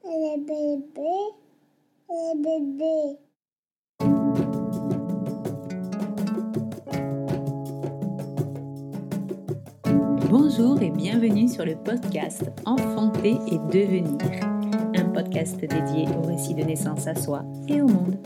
Les bébés, les bébés. Bonjour et bienvenue sur le podcast Enfanter et devenir, un podcast dédié au récit de naissance à soi et au monde.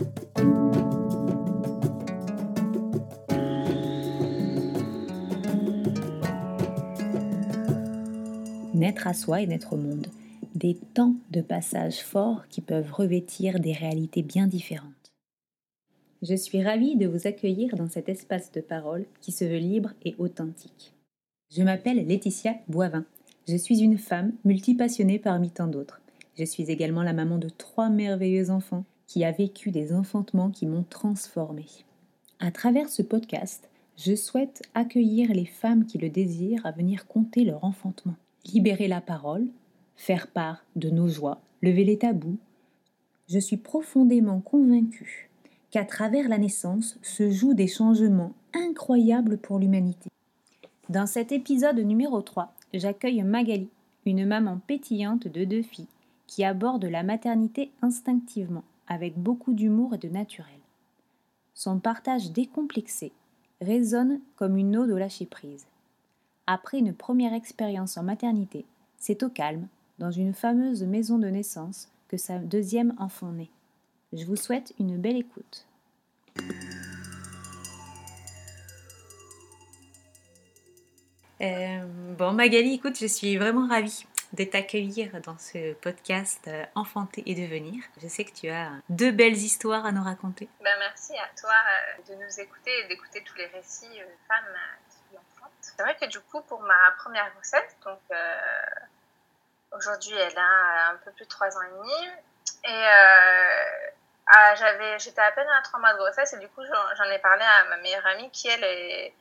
Naître à soi et naître au monde, des temps de passage forts qui peuvent revêtir des réalités bien différentes. Je suis ravie de vous accueillir dans cet espace de parole qui se veut libre et authentique. Je m'appelle Laetitia Boivin. Je suis une femme multipassionnée parmi tant d'autres. Je suis également la maman de 3 merveilleux enfants qui a vécu des enfantements qui m'ont transformée. À travers ce podcast, je souhaite accueillir les femmes qui le désirent à venir conter leur enfantement, libérer la parole, faire part de nos joies, lever les tabous. Je suis profondément convaincue qu'à travers la naissance se jouent des changements incroyables pour l'humanité. Dans cet épisode numéro 3, j'accueille Magali, une maman pétillante de 2 filles, qui aborde la maternité instinctivement, avec beaucoup d'humour et de naturel. Son partage décomplexé résonne comme une ode au lâcher-prise. Après une première expérience en maternité, c'est au calme, dans une fameuse maison de naissance, que sa deuxième enfant naît. Je vous souhaite une belle écoute. Magali, écoute, je suis vraiment ravie de t'accueillir dans ce podcast Enfanter et devenir. Je sais que tu as 2 belles histoires à nous raconter. Merci à toi de nous écouter et d'écouter tous les récits de femmes qui enfantent. C'est vrai que du coup, pour ma première grossesse, donc aujourd'hui elle a un peu plus de 3 ans et demi, et j'étais à peine à 3 mois de grossesse, et du coup j'en ai parlé à ma meilleure amie qui elle est...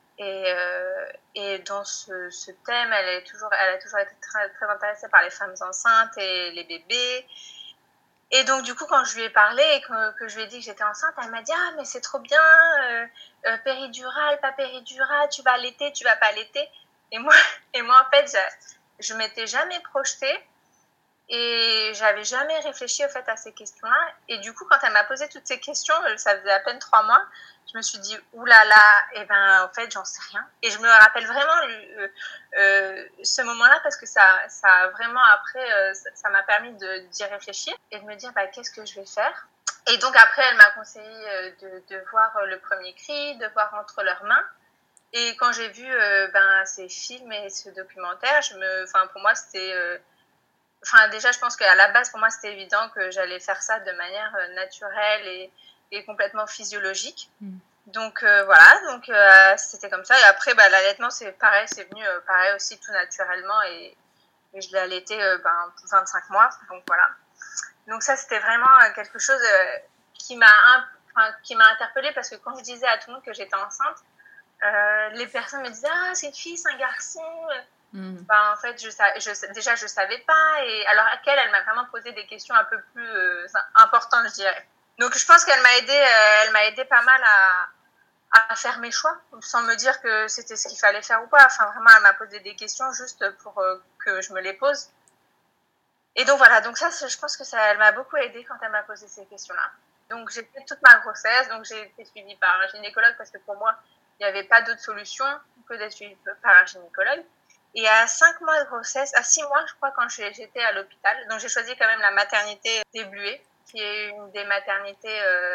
Et dans ce thème, elle a toujours été très, très intéressée par les femmes enceintes et les bébés. Et donc, du coup, quand je lui ai parlé et que je lui ai dit que j'étais enceinte, elle m'a dit « Ah, mais c'est trop bien, péridurale, pas péridurale, tu vas allaiter, tu vas pas allaiter. » Et moi, en fait, je m'étais jamais projetée et j'avais jamais réfléchi, au fait, à ces questions-là. Et du coup, quand elle m'a posé toutes ces questions, ça faisait à peine 3 mois, je me suis dit « Ouh là là, et en fait, j'en sais rien. » Et je me rappelle vraiment ce moment-là, parce que ça a vraiment, après, ça m'a permis d'y réfléchir et de me dire qu'est-ce que je vais faire. Et donc après, elle m'a conseillé de voir le premier cri, de voir entre leurs mains. Et quand j'ai vu ces films et ce documentaire, pour moi, c'était... déjà, je pense qu'à la base, pour moi, c'était évident que j'allais faire ça de manière naturelle et complètement physiologique. Donc voilà, c'était comme ça. Et après, l'allaitement, c'est pareil, c'est venu pareil aussi tout naturellement. Et je l'ai allaité 25 mois. Donc voilà. Donc ça, c'était vraiment quelque chose qui m'a interpellée, parce que quand je disais à tout le monde que j'étais enceinte, les personnes me disaient « Ah, c'est une fille, c'est un garçon ?» En fait, je savais pas. Et alors elle m'a vraiment posé des questions un peu plus importantes, je dirais. Donc je pense qu'elle m'a aidé pas mal à faire mes choix, sans me dire que c'était ce qu'il fallait faire ou pas. Vraiment, elle m'a posé des questions juste pour que je me les pose. Et donc voilà, donc ça, je pense que elle m'a beaucoup aidée quand elle m'a posé ces questions-là. Donc j'ai fait toute ma grossesse, donc j'ai été suivie par un gynécologue, parce que pour moi, il n'y avait pas d'autre solution que d'être suivie par un gynécologue. Et à 5 mois de grossesse, à 6 mois, je crois, quand j'étais à l'hôpital, donc j'ai choisi quand même la maternité des Bluets, qui est une des maternités,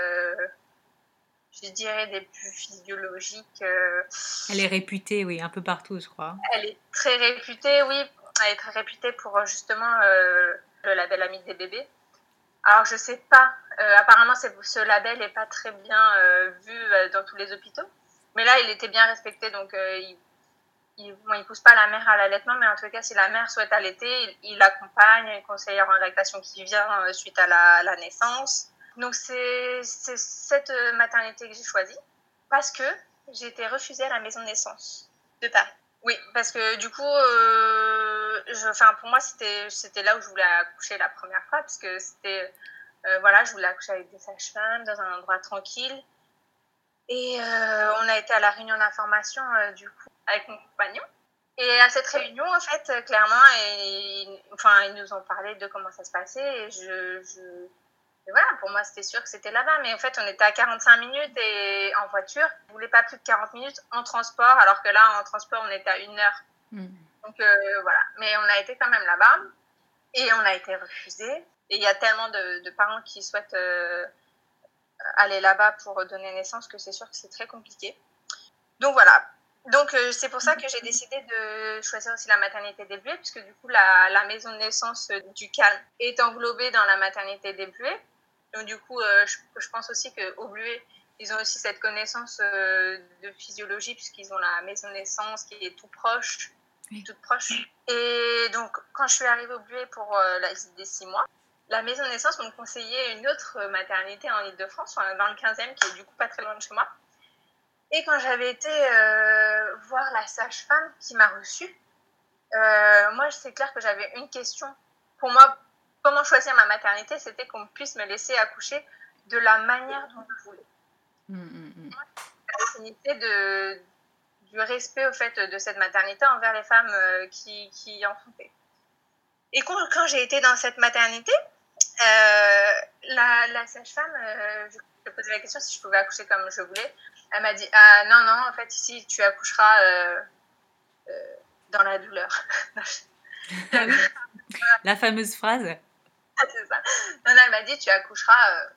je dirais, des plus physiologiques. Elle est réputée, oui, un peu partout, je crois. Elle est très réputée, oui. Elle est très réputée pour justement le label Ami des bébés. Alors, je sais pas, apparemment, ce label n'est pas très bien vu dans tous les hôpitaux. Mais là, il était bien respecté, donc il pousse pas la mère à l'allaitement, mais en tout cas, si la mère souhaite allaiter, il accompagne, une conseillère en lactation qui vient suite à la naissance. Donc c'est cette maternité que j'ai choisie, parce que j'ai été refusée à la maison de naissance de Paris. Oui, parce que du coup, pour moi, c'était là où je voulais accoucher la première fois, parce que c'était, je voulais accoucher avec des sages-femmes, dans un endroit tranquille. Et on a été à la réunion d'information, du coup, avec mon compagnon. Et à cette réunion, en fait, clairement, ils nous ont parlé de comment ça se passait. Et voilà, pour moi, c'était sûr que c'était là-bas. Mais en fait, on était à 45 minutes et en voiture. On ne voulait pas plus de 40 minutes en transport, alors que là, en transport, on était à 1 heure. Donc voilà. Mais on a été quand même là-bas et on a été refusé. Et il y a tellement de parents qui souhaitent aller là-bas pour donner naissance que c'est sûr que c'est très compliqué. Donc voilà. Donc c'est pour ça que j'ai décidé de choisir aussi la maternité des Buées, puisque du coup la maison de naissance du Calme est englobée dans la maternité des Buées. Donc du coup je pense aussi qu'au Buées, ils ont aussi cette connaissance de physiologie, puisqu'ils ont la maison de naissance qui est toute proche. Et donc quand je suis arrivée au Buées pour la visite des 6 mois, la maison de naissance m'ont conseillé une autre maternité en Ile-de-France, dans le 15e, qui est du coup pas très loin de chez moi. Et quand j'avais été voir la sage-femme qui m'a reçue, moi, c'est clair que j'avais une question. Pour moi, comment choisir ma maternité, c'était qu'on puisse me laisser accoucher de la manière dont je voulais. La définition du respect, au fait, de cette maternité envers les femmes qui enfantaient. Et quand j'ai été dans cette maternité, la sage-femme, je posais la question si je pouvais accoucher comme je voulais. Elle m'a dit non, en fait, ici, tu accoucheras dans la douleur. Ah oui, la fameuse phrase. C'est ça. Non, elle m'a dit tu accoucheras,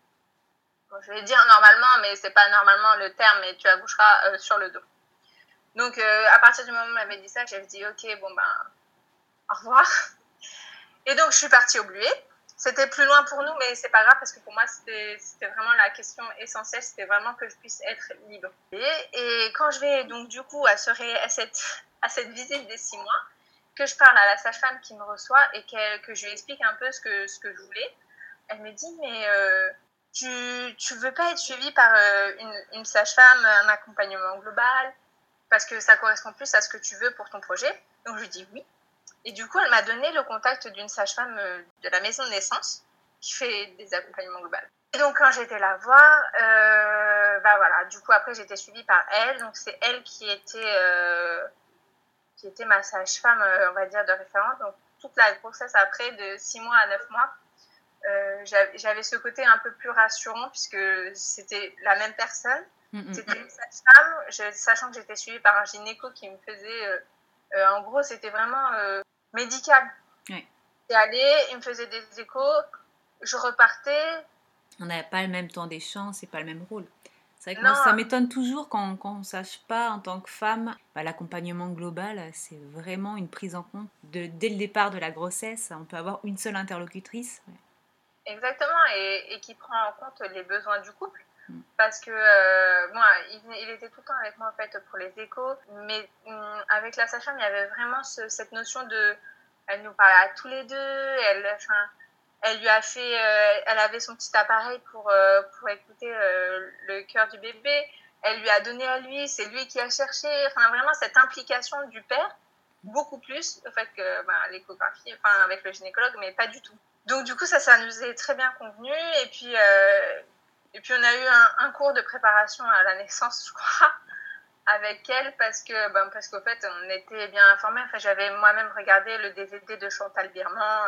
je vais dire normalement, mais c'est pas normalement le terme, mais tu accoucheras sur le dos. Donc, à partir du moment où elle m'avait dit ça, j'avais dit ok, bon ben, au revoir. Et donc, je suis partie au Bluet. C'était plus loin pour nous, mais c'est pas grave parce que pour moi, c'était vraiment la question essentielle. C'était vraiment que je puisse être libre. Et quand je vais donc du coup à cette visite des 6 mois, que je parle à la sage-femme qui me reçoit et que je lui explique un peu ce que je voulais, elle me dit mais tu veux pas être suivie par une sage-femme, un accompagnement global, parce que ça correspond plus à ce que tu veux pour ton projet. Donc je lui dis oui. Et du coup, elle m'a donné le contact d'une sage-femme de la maison de naissance qui fait des accompagnements globaux. Et donc, quand j'étais la voir, voilà, du coup, après, j'étais suivie par elle. Donc, c'est elle qui était ma sage-femme, on va dire, de référence. Donc, toute la grossesse après, de 6 mois à 9 mois, j'avais ce côté un peu plus rassurant puisque c'était la même personne. C'était une sage-femme, sachant que j'étais suivie par un gynéco qui me faisait... en gros, c'était vraiment médical. Ouais. J'y allais, il me faisait des échos, je repartais. On n'avait pas le même temps d'échange, c'est pas le même rôle. C'est vrai que Non. moi, ça m'étonne toujours quand on ne sache pas, en tant que femme, l'accompagnement global, c'est vraiment une prise en compte dès le départ de la grossesse. On peut avoir une seule interlocutrice. Ouais. Exactement, et qui prend en compte les besoins du couple. Parce que moi, il était tout le temps avec moi en fait pour les échos, mais avec la sage-femme, il y avait vraiment cette notion de, elle nous parlait à tous les deux, elle lui a fait, elle avait son petit appareil pour écouter le cœur du bébé, elle lui a donné à lui, c'est lui qui a cherché, enfin vraiment cette implication du père, beaucoup plus au fait que l'échographie, enfin avec le gynécologue, mais pas du tout. Donc du coup ça nous est très bien convenu, et puis on a eu un cours de préparation à la naissance, je crois, avec elle, parce qu'au fait, on était bien informés. Enfin, j'avais moi-même regardé le DVD de Chantal Birman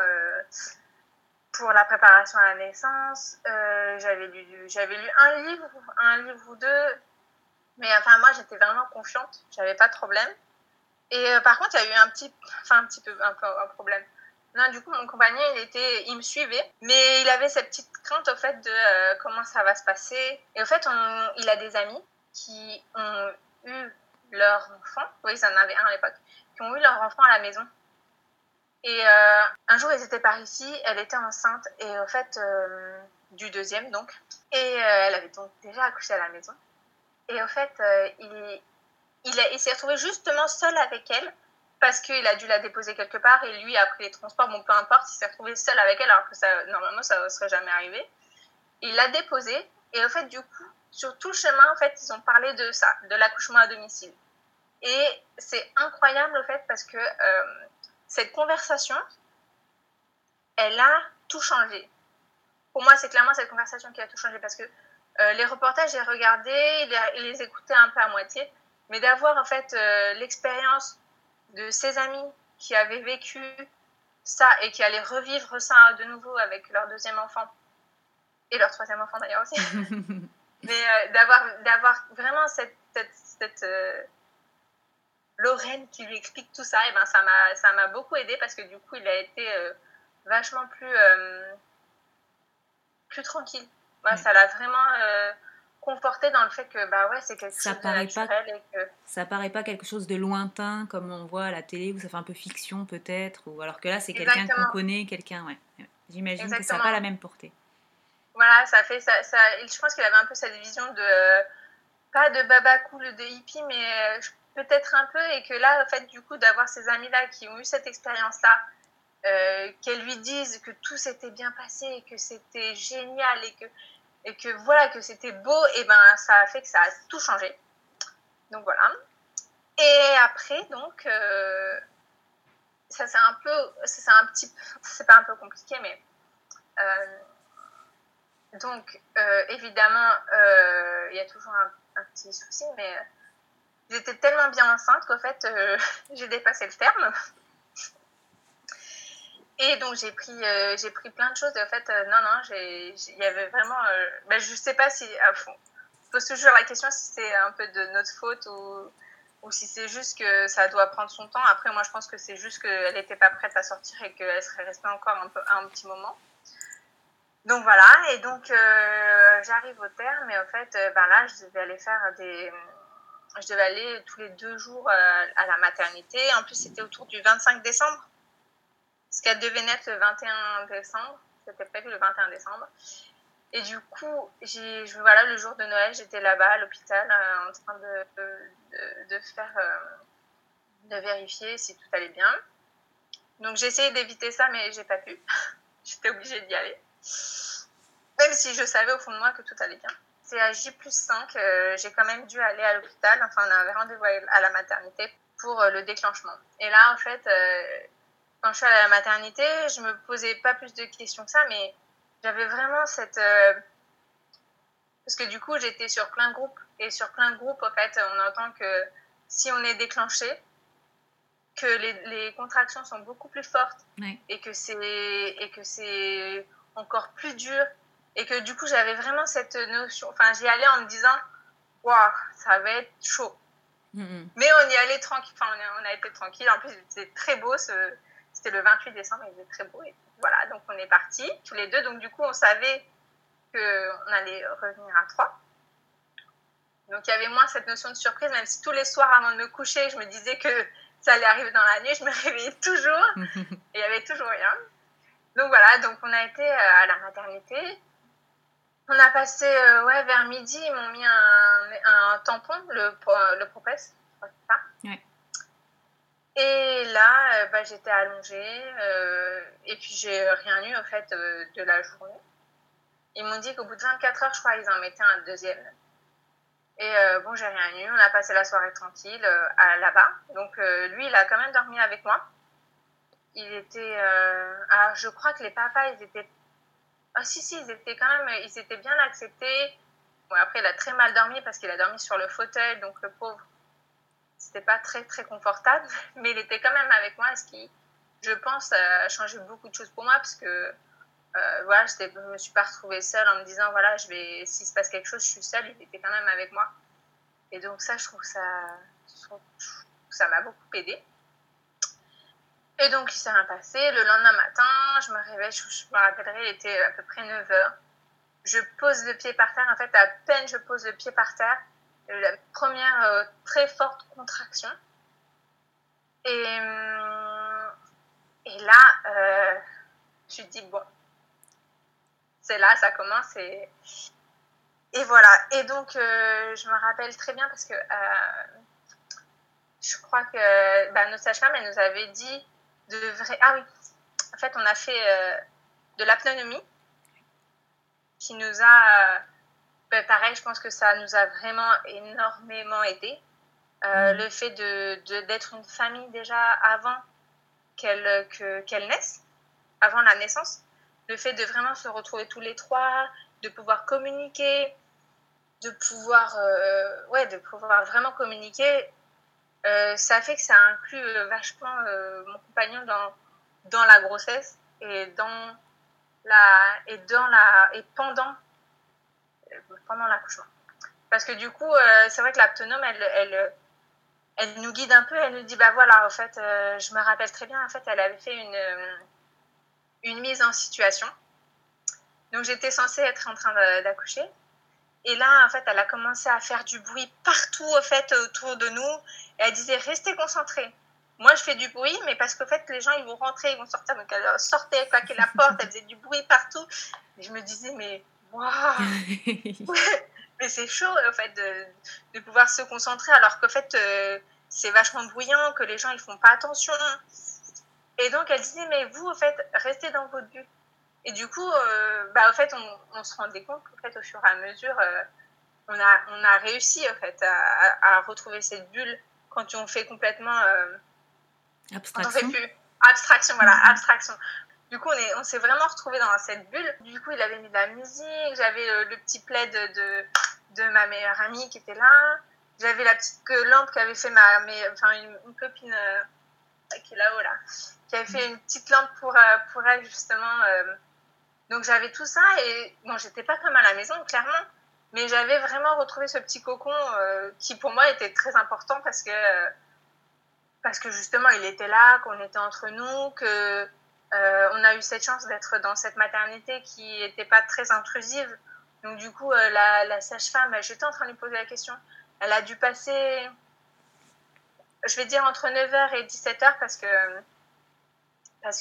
pour la préparation à la naissance. J'avais lu un livre ou deux. Mais enfin, moi, j'étais vraiment confiante. J'avais pas de problème. Et par contre, il y a eu un problème. Non, du coup, mon compagnon, il me suivait, mais il avait cette petite crainte, au fait, de comment ça va se passer. Et au fait, il a des amis qui ont eu leur enfant, oui, ils en avaient un à l'époque, qui ont eu leur enfant à la maison. Et un jour, ils étaient par ici, elle était enceinte, et au fait, du deuxième, donc. Et elle avait donc déjà accouché à la maison. Et au fait, il s'est retrouvé justement seul avec elle, parce qu'il a dû la déposer quelque part et lui a pris les transports, bon peu importe, il s'est retrouvé seul avec elle alors que normalement ça ne serait jamais arrivé. Il l'a déposée et au fait du coup, sur tout le chemin, en fait, ils ont parlé de ça, de l'accouchement à domicile. Et c'est incroyable au fait parce que cette conversation, elle a tout changé. Pour moi, c'est clairement cette conversation qui a tout changé parce que les reportages, j'ai regardé, les écoutais un peu à moitié, mais d'avoir en fait l'expérience de ses amis qui avaient vécu ça et qui allaient revivre ça de nouveau avec leur deuxième enfant et leur troisième enfant d'ailleurs aussi. Mais d'avoir vraiment cette Lorraine qui lui explique tout ça, et ben ça m'a beaucoup aidée parce que du coup il a été vachement plus tranquille. Ouais. Ça l'a vraiment conforté dans le fait que c'est quelque chose de naturel et que ça paraît pas quelque chose de lointain comme on voit à la télé où ça fait un peu fiction peut-être, ou alors que là c'est quelqu'un qu'on connaît, j'imagine que ça n'a pas la même portée. Voilà, je pense qu'il avait un peu cette vision de pas de baba cool, de hippie, mais peut-être un peu, et que là, en fait, du coup, d'avoir ces amis-là qui ont eu cette expérience-là, qu'elles lui disent que tout s'était bien passé, et que c'était génial, et que voilà, que c'était beau, et ben ça a fait que ça a tout changé. Donc voilà. Et après, donc, ça c'est c'est pas un peu compliqué, mais donc évidemment, il y a toujours un petit souci, mais j'étais tellement bien enceinte qu'en fait, j'ai dépassé le terme. Et donc, j'ai pris plein de choses. Et en fait, il y avait vraiment... je sais pas si... je pose toujours la question si c'est un peu de notre faute ou si c'est juste que ça doit prendre son temps. Après, moi, je pense que c'est juste qu'elle n'était pas prête à sortir et qu'elle serait restée encore un petit moment. Donc, voilà. Et donc, j'arrive au terme. Et en fait, là, je devais aller tous les 2 jours à la maternité. En plus, c'était autour du 25 décembre. Parce qu'elle devait naître le 21 décembre. C'était prévu le 21 décembre. Et du coup, le jour de Noël, j'étais là-bas à l'hôpital en train de vérifier si tout allait bien. Donc, j'ai essayé d'éviter ça, mais j'ai pas pu. J'étais obligée d'y aller. Même si je savais au fond de moi que tout allait bien. C'est à J+5, j'ai quand même dû aller à l'hôpital. Enfin, on avait rendez-vous à la maternité pour le déclenchement. Et là, en fait... quand je suis allée à la maternité, je me posais pas plus de questions que ça, mais j'avais vraiment cette... Parce que du coup, j'étais sur plein de groupes. Et sur plein de groupes, en fait, on entend que si on est déclenché, que les contractions sont beaucoup plus fortes. Ouais. Et que c'est encore plus dur. Et que du coup, j'avais vraiment cette notion... Enfin, j'y allais en me disant, waouh, ça va être chaud. Mm-hmm. Mais on y allait tranquille. Enfin, on a été tranquille. En plus, c'était très beau C'était le 28 décembre, il était très beau. Et voilà, donc on est partis tous les deux. Donc du coup, on savait qu'on allait revenir à 3. Donc il y avait moins cette notion de surprise, même si tous les soirs avant de me coucher, je me disais que ça allait arriver dans la nuit. Je me réveillais toujours et il n'y avait toujours rien. Donc voilà, donc on a été à la maternité. On a passé, vers midi, ils m'ont mis un tampon, le Propès, je crois que c'est ça. Ouais. Et là, j'étais allongée et puis j'ai rien eu en fait de la journée. Ils m'ont dit qu'au bout de 24 heures, je crois, ils en mettaient un deuxième. Et j'ai rien eu. On a passé la soirée tranquille là-bas. Donc lui, il a quand même dormi avec moi. Il était... alors, je crois que les papas, ils étaient... Ah si, ils étaient quand même... Ils étaient bien acceptés. Bon, après, il a très mal dormi parce qu'il a dormi sur le fauteuil. Donc le pauvre... C'était pas très, très confortable, mais il était quand même avec moi, ce qui, je pense, a changé beaucoup de choses pour moi, parce que je me suis pas retrouvée seule en me disant, voilà, s'il se passe quelque chose, je suis seule, il était quand même avec moi. Et donc ça, je trouve que ça m'a beaucoup aidée. Et donc, il s'est rien passé. Le lendemain matin, je me réveille, je me rappellerai, il était à peu près 9h. Je pose le pied par terre. En fait, à peine je pose le pied par terre, la première très forte contraction. Et là, je me dis, bon, c'est là, ça commence. Et voilà. Et donc, je me rappelle très bien parce que je crois que notre sage-femme, elle nous avait dit Ah oui, en fait, on a fait de l'apnonomie qui nous a... pareil, je pense que ça nous a vraiment énormément aidé. Le fait d'être une famille déjà avant qu'elle naisse, avant la naissance, le fait de vraiment se retrouver tous les trois, de pouvoir communiquer, de pouvoir vraiment communiquer, Ça fait que ça inclut vachement mon compagnon dans la grossesse et pendant l'accouchement. Parce que du coup, c'est vrai que l'aptonome, elle nous guide un peu, elle nous dit, bah voilà, en fait, je me rappelle très bien, en fait, elle avait fait une mise en situation. Donc, j'étais censée être en train d'accoucher. Et là, en fait, elle a commencé à faire du bruit partout, en fait, autour de nous. Et elle disait, restez concentrés. Moi, je fais du bruit, mais parce qu'en fait, les gens, ils vont rentrer, ils vont sortir. Donc, elle sortait, elle claquait la porte, elle faisait du bruit partout. Et je me disais, mais waouh, mais c'est chaud, en fait, de pouvoir se concentrer, alors qu'en fait, c'est vachement bruyant, que les gens, ils font pas attention. Et donc, elle disait, mais vous, en fait, restez dans votre bulle. Et du coup, en fait, on se rendait compte qu'en fait, au fur et à mesure, on a réussi, en fait, à retrouver cette bulle quand on fait complètement... quand on fait plus abstraction, voilà, abstraction. Du coup, on s'est vraiment retrouvés dans cette bulle. Du coup, il avait mis de la musique, j'avais le petit plaid de ma meilleure amie qui était là, j'avais la petite lampe qu'avait fait une copine qui est là-haut, là, qui avait fait une petite lampe pour elle, justement. Donc, j'avais tout ça et bon, j'étais pas comme à la maison, clairement, mais j'avais vraiment retrouvé ce petit cocon qui, pour moi, était très important parce que justement, il était là, qu'on était entre nous, que on a eu cette chance d'être dans cette maternité qui n'était pas très intrusive. Donc du coup, la sage-femme, j'étais en train de lui poser la question. Elle a dû passer, je vais dire entre 9h et 17h parce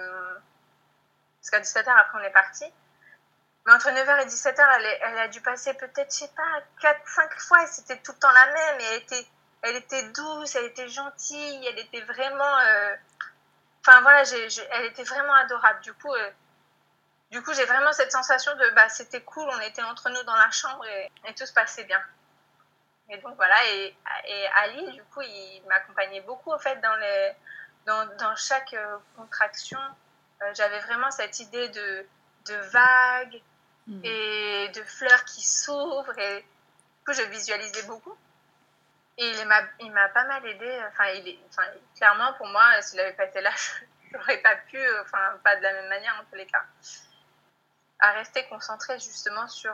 qu'à 17h après on est parti. Mais entre 9h et 17h, elle a dû passer peut-être, je sais pas, 4-5 fois, et c'était tout le temps la même, et elle était douce, elle était gentille, elle était vraiment... Enfin voilà, elle était vraiment adorable. Du coup, j'ai vraiment cette sensation de c'était cool, on était entre nous dans la chambre et tout se passait bien. Et donc voilà, et Ali, du coup, il m'accompagnait beaucoup en fait dans chaque contraction. J'avais vraiment cette idée de vagues et de fleurs qui s'ouvrent, et du coup, je visualisais beaucoup. Et il m'a pas mal aidé. Clairement, pour moi, s'il n'avait pas été là, je n'aurais pas pu, pas de la même manière en tous les cas, à rester concentrée justement sur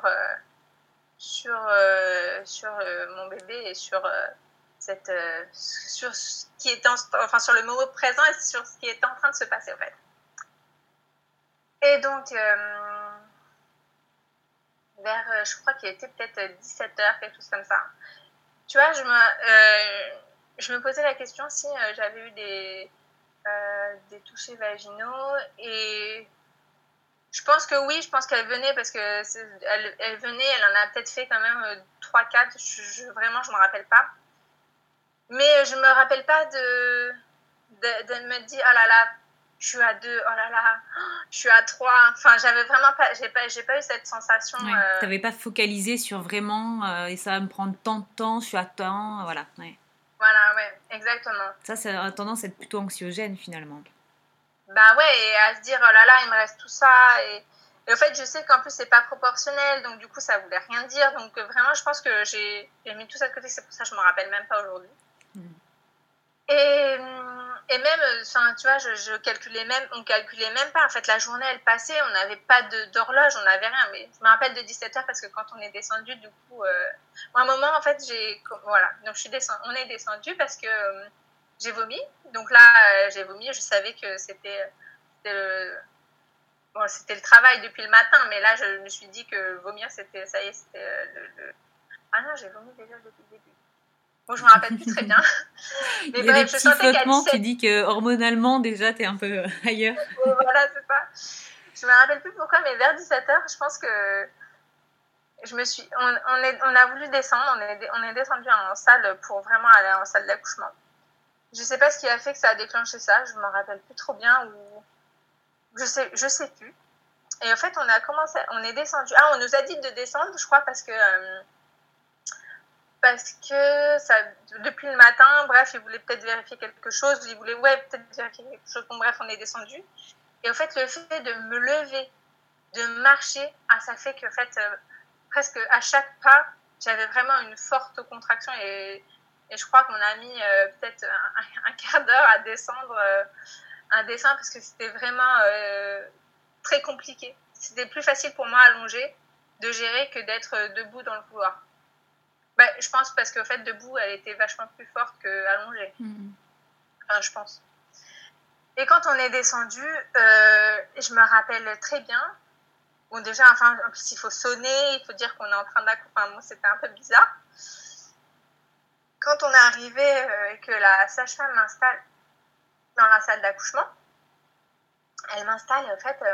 mon bébé et sur sur ce qui était sur le moment présent et sur ce qui était en train de se passer en fait. Et donc vers je crois qu'il était peut-être 17h, quelque chose comme ça. Tu vois, je me posais la question si j'avais eu des touchés vaginaux, et je pense que oui, je pense qu'elle venait parce que elle venait, elle en a peut-être fait quand même 3-4, vraiment je me rappelle pas. Mais je me rappelle pas de me dire oh là là, je suis à 2, oh là là, je suis à 3. Enfin, j'avais vraiment pas, j'ai pas eu cette sensation. Ouais, t'avais pas focalisé sur vraiment et ça va me prendre tant de temps, je suis à temps, voilà. Ouais. Voilà, ouais, exactement. Ça a tendance à être plutôt anxiogène finalement. Bah ouais, et à se dire oh là là, il me reste tout ça, et en fait je sais qu'en plus c'est pas proportionnel, donc du coup ça voulait rien dire, donc vraiment je pense que j'ai mis tout ça de côté, c'est pour ça que je me rappelle même pas aujourd'hui. Et même, tu vois, on calculait même pas. En fait, la journée, elle passait, on n'avait pas d'horloge, on n'avait rien. Mais je me rappelle de 17h parce que quand on est descendu, du coup, à un moment, en fait, voilà. Donc, on est descendu parce que j'ai vomi. Donc là, j'ai vomi, je savais que c'était le travail depuis le matin, mais là, je me suis dit que vomir, c'était, ça y est, c'était Ah non, j'ai vomi déjà depuis le début. Bon, je me rappelle plus très bien. Mais il y a des petits flottements, tu dis que hormonalement, déjà, t'es un peu ailleurs. Voilà, c'est ça. Je me rappelle plus pourquoi, mais vers 17h, je pense que on a voulu descendre, on est descendu en salle pour vraiment aller en salle d'accouchement. Je sais pas ce qui a fait que ça a déclenché ça, je m'en rappelle plus trop bien, ou je sais plus. Et en fait, on est descendu. Ah, on nous a dit de descendre, je crois, parce que ça, depuis le matin, bref, ils voulaient peut-être vérifier quelque chose, ils voulaient peut-être vérifier quelque chose. Bon, bref, on est descendu. Et en fait, le fait de me lever, de marcher, ça fait que, en fait, presque à chaque pas, j'avais vraiment une forte contraction, et Et je crois qu'on a mis peut-être un quart d'heure à descendre un dessin parce que c'était vraiment très compliqué. C'était plus facile pour moi allongée de gérer que d'être debout dans le couloir. Bah, je pense parce qu'en fait, debout, elle était vachement plus forte qu'allongée. Enfin, je pense. Et quand on est descendu, je me rappelle très bien. Bon, déjà, enfin, en plus, il faut sonner, il faut dire qu'on est en train d'accoucher. Enfin, moi, c'était un peu bizarre. Quand on est arrivé et que la sage-femme m'installe dans la salle d'accouchement, elle m'installe et en fait,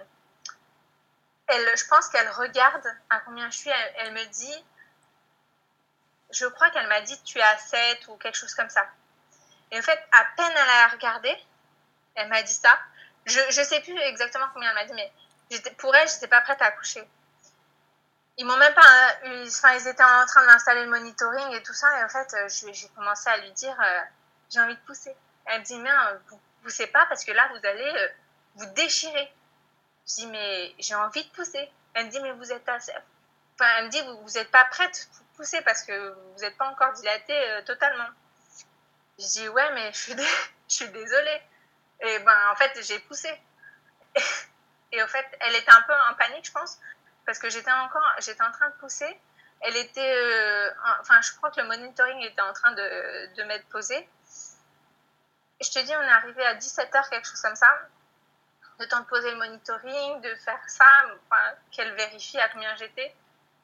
je pense qu'elle regarde à combien je suis. Elle me dit, je crois qu'elle m'a dit tu es à 7 ou quelque chose comme ça. Et en fait, à peine elle a regardé, elle m'a dit ça. Je ne sais plus exactement combien elle m'a dit, mais pour elle, je n'étais pas prête à accoucher. Ils m'ont même pas ils étaient en train de m'installer le monitoring et tout ça, et en fait j'ai commencé à lui dire j'ai envie de pousser. Elle me dit mais vous poussez pas parce que là vous allez vous déchirer. Je dis mais j'ai envie de pousser. Elle me dit mais vous êtes assez, enfin elle me dit vous êtes pas prête pour pousser parce que vous n'êtes pas encore dilatée totalement. Je dis ouais mais je suis désolée. Et ben en fait j'ai poussé. Et au fait elle était un peu en panique je pense. Parce que j'étais en train de pousser. Elle était, je crois que le monitoring était en train de m'être posé. Et je te dis, on est arrivé à 17h, quelque chose comme ça. Le temps de poser le monitoring, de faire ça, qu'elle vérifie à combien j'étais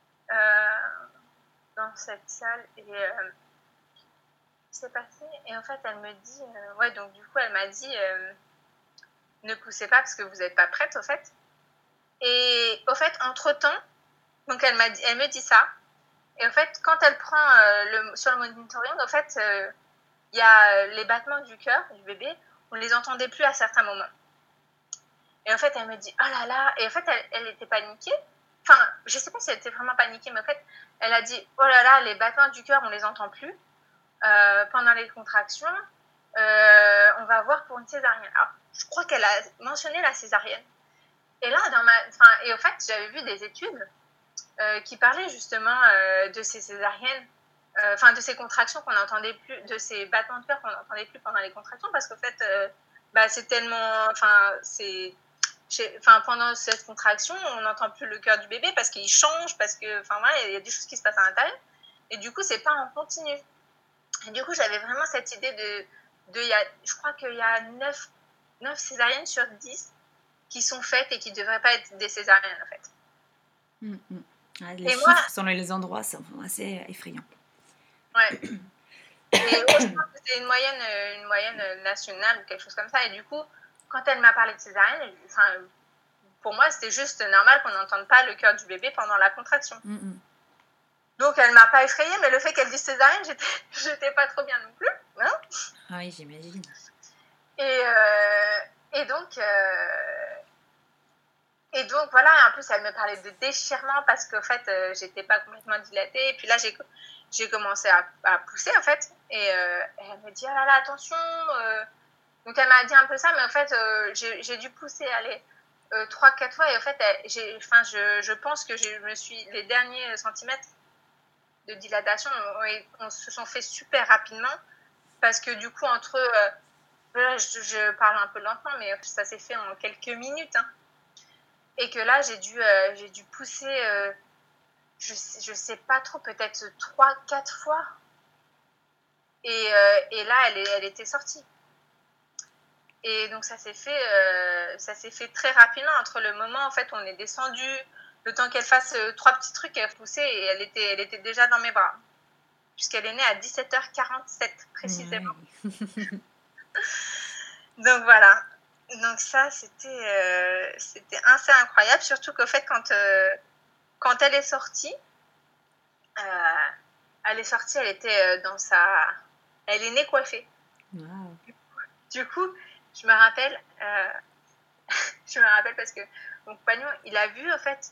dans cette salle. Et c'est passé. Et en fait, elle me dit, ouais, donc du coup, elle m'a dit, ne poussez pas parce que vous n'êtes pas prête, au fait. Et au fait, entre-temps, donc elle me dit ça. Et en fait, quand elle prend sur le monitoring, en fait, il y a les battements du cœur du bébé, on les entendait plus à certains moments. Et en fait, elle me dit, oh là là, et en fait, elle était paniquée. Enfin, je sais pas si elle était vraiment paniquée, mais en fait, elle a dit, oh là là, les battements du cœur, on les entend plus pendant les contractions. On va voir pour une césarienne. Alors, je crois qu'elle a mentionné la césarienne. Et là, et en fait, j'avais vu des études qui parlait justement de ces césariennes, de ces contractions qu'on n'entendait plus, de ces battements de cœur qu'on n'entendait plus pendant les contractions, parce qu'en fait, c'est tellement, pendant cette contraction, on n'entend plus le cœur du bébé parce qu'il change, parce que, il y a des choses qui se passent à l'intérieur, et du coup, c'est pas en continu. Et du coup, j'avais vraiment cette idée je crois qu'il y a 9 césariennes sur 10 qui sont faites et qui ne devraient pas être des césariennes, en fait. Les chiffres selon les endroits sont assez effrayants. Ouais. Et je pense que c'est une moyenne nationale ou quelque chose comme ça. Et du coup, quand elle m'a parlé de césarienne, pour moi, c'était juste normal qu'on n'entende pas le cœur du bébé pendant la contraction. Donc, elle ne m'a pas effrayée, mais le fait qu'elle dise césarienne, j'étais pas trop bien non plus. Hein, ah oui, j'imagine. Et donc, voilà, en plus, elle me parlait de déchirement parce qu'en fait, j'étais pas complètement dilatée. Et puis là, j'ai commencé à pousser, en fait. Et elle me dit, oh là là, attention. Donc, elle m'a dit un peu ça, mais en fait, j'ai dû pousser, 3-4 fois. Et en fait, je pense que les derniers centimètres de dilatation se sont faits super rapidement. Parce que du coup, entre eux, je parle un peu lentement, mais ça s'est fait en quelques minutes, hein. Et que là, j'ai dû pousser, je sais pas trop, peut-être 3-4 fois. Et là, elle était sortie. Et donc, ça s'est fait très rapidement entre le moment, en fait, où on est descendu, le temps qu'elle fasse 3 petits trucs, elle poussait et elle était déjà dans mes bras. Puisqu'elle est née à 17h47, précisément. Ouais. Donc, voilà. Donc, ça, c'était assez incroyable. Surtout qu'au fait, quand elle est sortie, elle était elle est née coiffée. Wow. Du coup, je me rappelle parce que mon compagnon, il a vu en fait,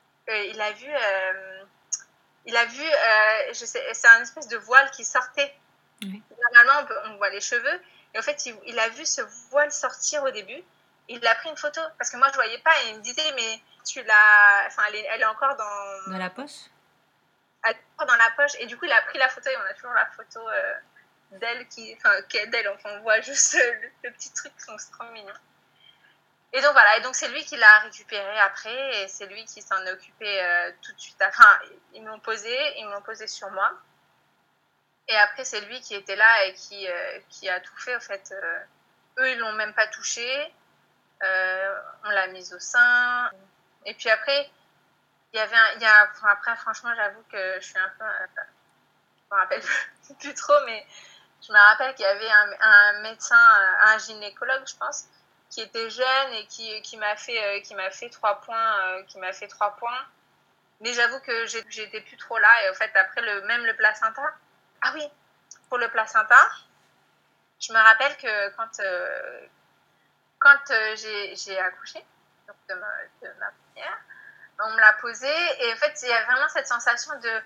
c'est un espèce de voile qui sortait. Oui. Normalement, on voit les cheveux. Et en fait, il a vu ce voile sortir au début. Il a pris une photo parce que moi, je voyais pas. Et il me disait, mais elle est encore dans la poche. elle est toujours dans la poche. Et du coup, il a pris la photo et on a toujours la photo d'elle, on voit juste le petit truc, donc c'est trop mignon. Et donc voilà, et donc c'est lui qui l'a récupéré après, et c'est lui qui s'en est occupé tout de suite. Enfin, ils me l'ont posé sur moi. Et après, c'est lui qui était là et qui a tout fait, en fait. Eux, ils l'ont même pas touché. On l'a mise au sein. Et puis après, après, franchement, j'avoue que je suis un peu... je me rappelle plus trop, mais je me rappelle qu'il y avait un médecin, un gynécologue, je pense, qui était jeune et qui m'a fait 3 points, Mais j'avoue que j'étais plus trop là. Et en fait, après, même le placenta... Ah oui, pour le placenta, je me rappelle que quand j'ai accouché, donc de ma première, on me l'a posé et en fait, il y a vraiment cette sensation de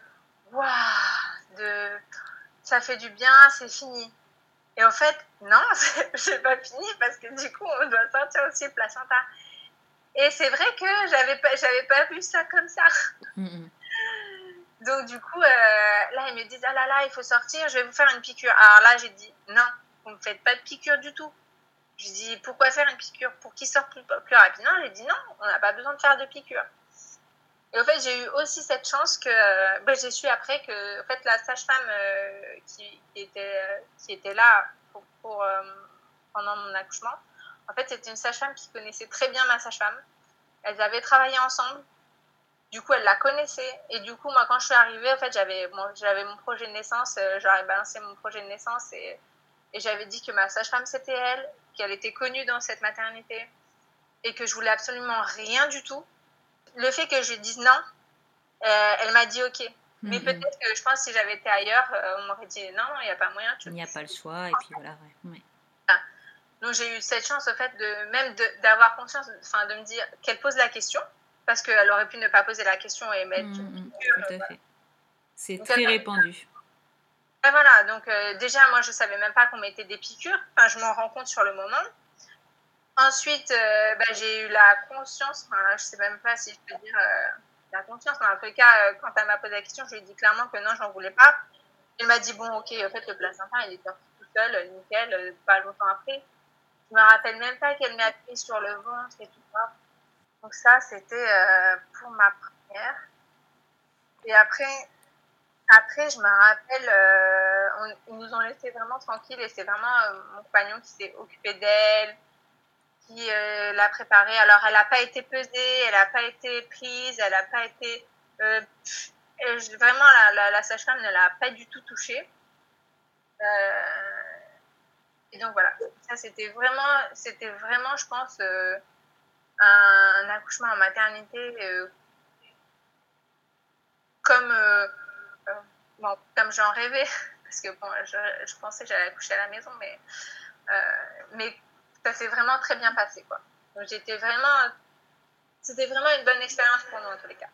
waouh, ça fait du bien, c'est fini. Et en fait, non, c'est pas fini parce que du coup, on doit sortir aussi le placenta. Et c'est vrai que j'avais pas vu ça comme ça. Mm-hmm. Donc du coup, là, ils me disent ah là là, il faut sortir, je vais vous faire une piqûre. Alors là, j'ai dit non, vous me faites pas de piqûre du tout. Je dis pourquoi faire une piqûre pour qu'il sorte plus rapidement. J'ai dit non, on n'a pas besoin de faire de piqûre. Et en fait, j'ai eu aussi cette chance que j'ai su après que en fait, la sage-femme qui était là pendant mon accouchement, en fait, c'était une sage-femme qui connaissait très bien ma sage-femme. Elles avaient travaillé ensemble. Du coup, elle la connaissait. Et du coup, moi, quand je suis arrivée, en fait, j'avais mon projet de naissance. J'aurais balancé mon projet de naissance et j'avais dit que ma sage-femme, c'était elle, qu'elle était connue dans cette maternité et que je voulais absolument rien du tout. Le fait que je dise non, elle m'a dit OK. Mais peut-être que je pense que si j'avais été ailleurs, on m'aurait dit non, il n'y a pas moyen. Il n'y a pas le choix, et puis voilà. Ouais. Donc j'ai eu cette chance, en fait, d'avoir conscience, de me dire qu'elle pose la question, parce qu'elle aurait pu ne pas poser la question et mettre une piqûre. Tout à fait. C'est donc, très répandu. Et voilà, donc déjà, moi, je ne savais même pas qu'on mettait des piqûres. Enfin, je m'en rends compte sur le moment. Ensuite, j'ai eu la conscience, je ne sais même pas si je peux dire la conscience, mais en tout cas, quand elle m'a posé la question, je lui ai dit clairement que non, j'en voulais pas. Elle m'a dit, bon, ok, en fait, le placenta, il est sorti tout seul, nickel, pas longtemps après. Je me rappelle même pas qu'elle m'ait appuyé sur le ventre et tout ça. Donc ça, c'était pour ma première. Et après, je me rappelle, ils nous ont laissé vraiment tranquilles et c'est vraiment mon compagnon qui s'est occupé d'elle, qui l'a préparée. Alors, elle n'a pas été pesée, elle n'a pas été prise, elle n'a pas été... vraiment, la sage-femme ne l'a pas du tout touchée. Et donc, voilà. Ça, c'était vraiment, je pense, un accouchement en maternité comme j'en rêvais. Parce que, bon, je pensais que j'allais accoucher à la maison, mais ça s'est vraiment très bien passé, quoi. Donc, c'était vraiment une bonne expérience pour nous, en tous les cas.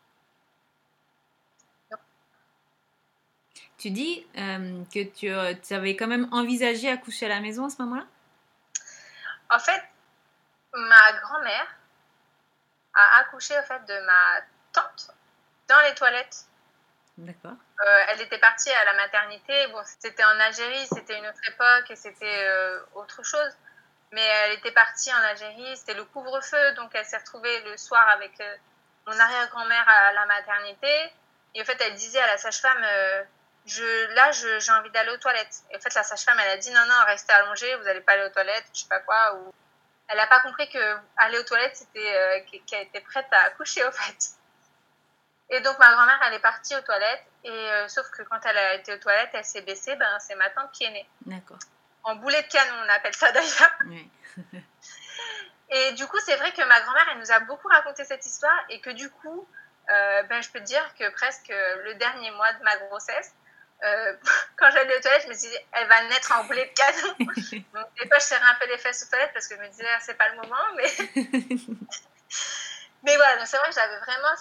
Donc, tu dis que tu avais quand même envisagé accoucher à la maison à ce moment-là? En fait, ma grand-mère a accouché, en fait, de ma tante dans les toilettes. D'accord. Elle était partie à la maternité. Bon, c'était en Algérie, c'était une autre époque et c'était autre chose. Mais elle était partie en Algérie, c'était le couvre-feu, donc elle s'est retrouvée le soir avec mon arrière-grand-mère à la maternité. Et en fait, elle disait à la sage-femme, j'ai envie d'aller aux toilettes. Et en fait, la sage-femme, elle a dit, non, restez allongée, vous n'allez pas aller aux toilettes, je sais pas quoi. Ou... Elle n'a pas compris qu'aller aux toilettes, c'était qu'elle était prête à accoucher, en fait. Et donc, ma grand-mère, elle est partie aux toilettes. Et sauf que quand elle a été aux toilettes, elle s'est baissée, c'est ma tante qui est née. D'accord. En boulet de canon, on appelle ça d'ailleurs. Oui. Et du coup, c'est vrai que ma grand-mère, elle nous a beaucoup raconté cette histoire et que du coup, je peux te dire que presque le dernier mois de ma grossesse, quand j'allais aux toilettes, je me disais, elle va naître en boulet de canon. Donc, des fois, je serrais un peu les fesses aux toilettes parce que je me disais, c'est pas le moment. Mais voilà, donc c'est vrai que j'avais vraiment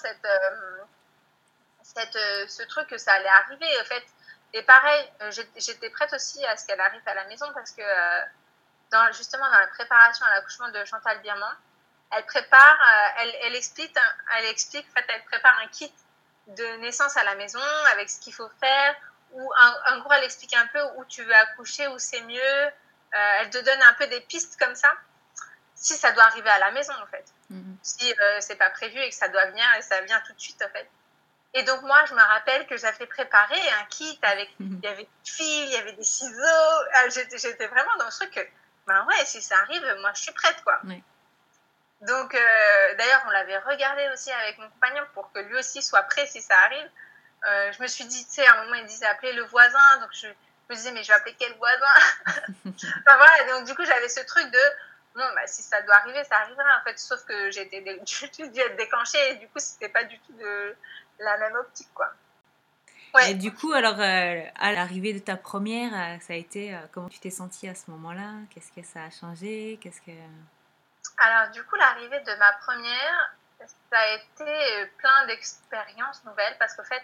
ce truc que ça allait arriver, en fait. Et pareil, j'étais prête aussi à ce qu'elle arrive à la maison parce que justement dans la préparation à l'accouchement de Chantal Birman, elle prépare, elle explique, en fait, elle prépare un kit de naissance à la maison, avec ce qu'il faut faire, ou en gros, elle explique un peu où tu veux accoucher, où c'est mieux. Elle te donne un peu des pistes comme ça, si ça doit arriver à la maison, en fait. Si c'est pas prévu et que ça doit venir, et ça vient tout de suite, en fait. Et donc, moi, je me rappelle que j'avais préparé un kit avec, il y avait des fils, il y avait des ciseaux. J'étais vraiment dans ce truc que, ben ouais, si ça arrive, moi, je suis prête, quoi. Ouais. Donc, d'ailleurs, on l'avait regardé aussi avec mon compagnon pour que lui aussi soit prêt si ça arrive. Je me suis dit, tu sais, à un moment, il disait appeler le voisin. Donc, je me disais, mais je vais appeler quel voisin? Enfin, voilà, donc du coup, j'avais ce truc de, bon, bah, si ça doit arriver, ça arrivera, en fait. Sauf que j'ai dû être déclenchée et du coup, c'était pas du tout de la même optique, quoi. Ouais. Et du coup, alors, à l'arrivée de ta première, ça a été, comment tu t'es sentie à ce moment-là? Qu'est-ce que ça a changé? Alors, du coup, l'arrivée de ma première, ça a été plein d'expériences nouvelles parce qu'en fait,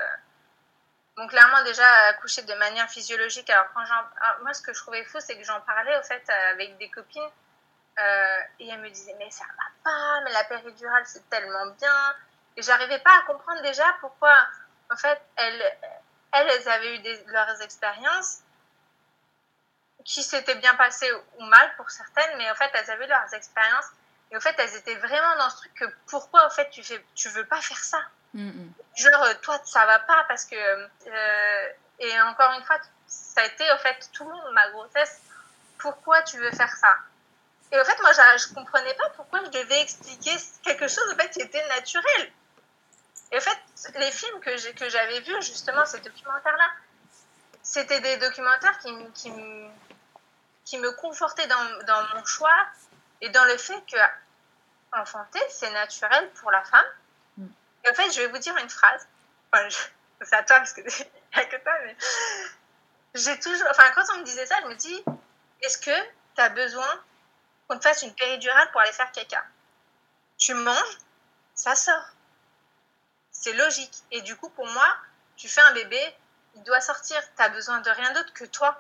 bon, clairement, déjà, accoucher de manière physiologique. Alors, moi, ce que je trouvais fou, c'est que j'en parlais, au fait, avec des copines. Et elles me disaient, mais ça va pas, mais la péridurale, c'est tellement bien. Et j'arrivais pas à comprendre déjà pourquoi, en fait, elles avaient eu leurs expériences qui s'étaient bien passées ou mal pour certaines, mais en fait, elles avaient leurs expériences. Et en fait, elles étaient vraiment dans ce truc que pourquoi, en fait, tu veux pas faire ça? Genre, toi, ça va pas parce que. Et encore une fois, ça a été, en fait, tout le long de ma grossesse, pourquoi tu veux faire ça? Et en fait, moi, je comprenais pas pourquoi je devais expliquer quelque chose, en fait, qui était naturel. Et en fait, les films que j'avais vus, justement, ces documentaires-là, c'était des documentaires qui me confortaient dans mon choix et dans le fait que enfanter, c'est naturel pour la femme. Et en fait, je vais vous dire une phrase. Enfin, c'est à toi, parce que il n'y a que toi, mais j'ai toujours... Enfin, quand on me disait ça, je me dis, est-ce que tu as besoin qu'on te fasse une péridurale pour aller faire caca? Tu manges, ça sort. C'est logique. Et du coup, pour moi, tu fais un bébé, il doit sortir. Tu n'as besoin de rien d'autre que toi.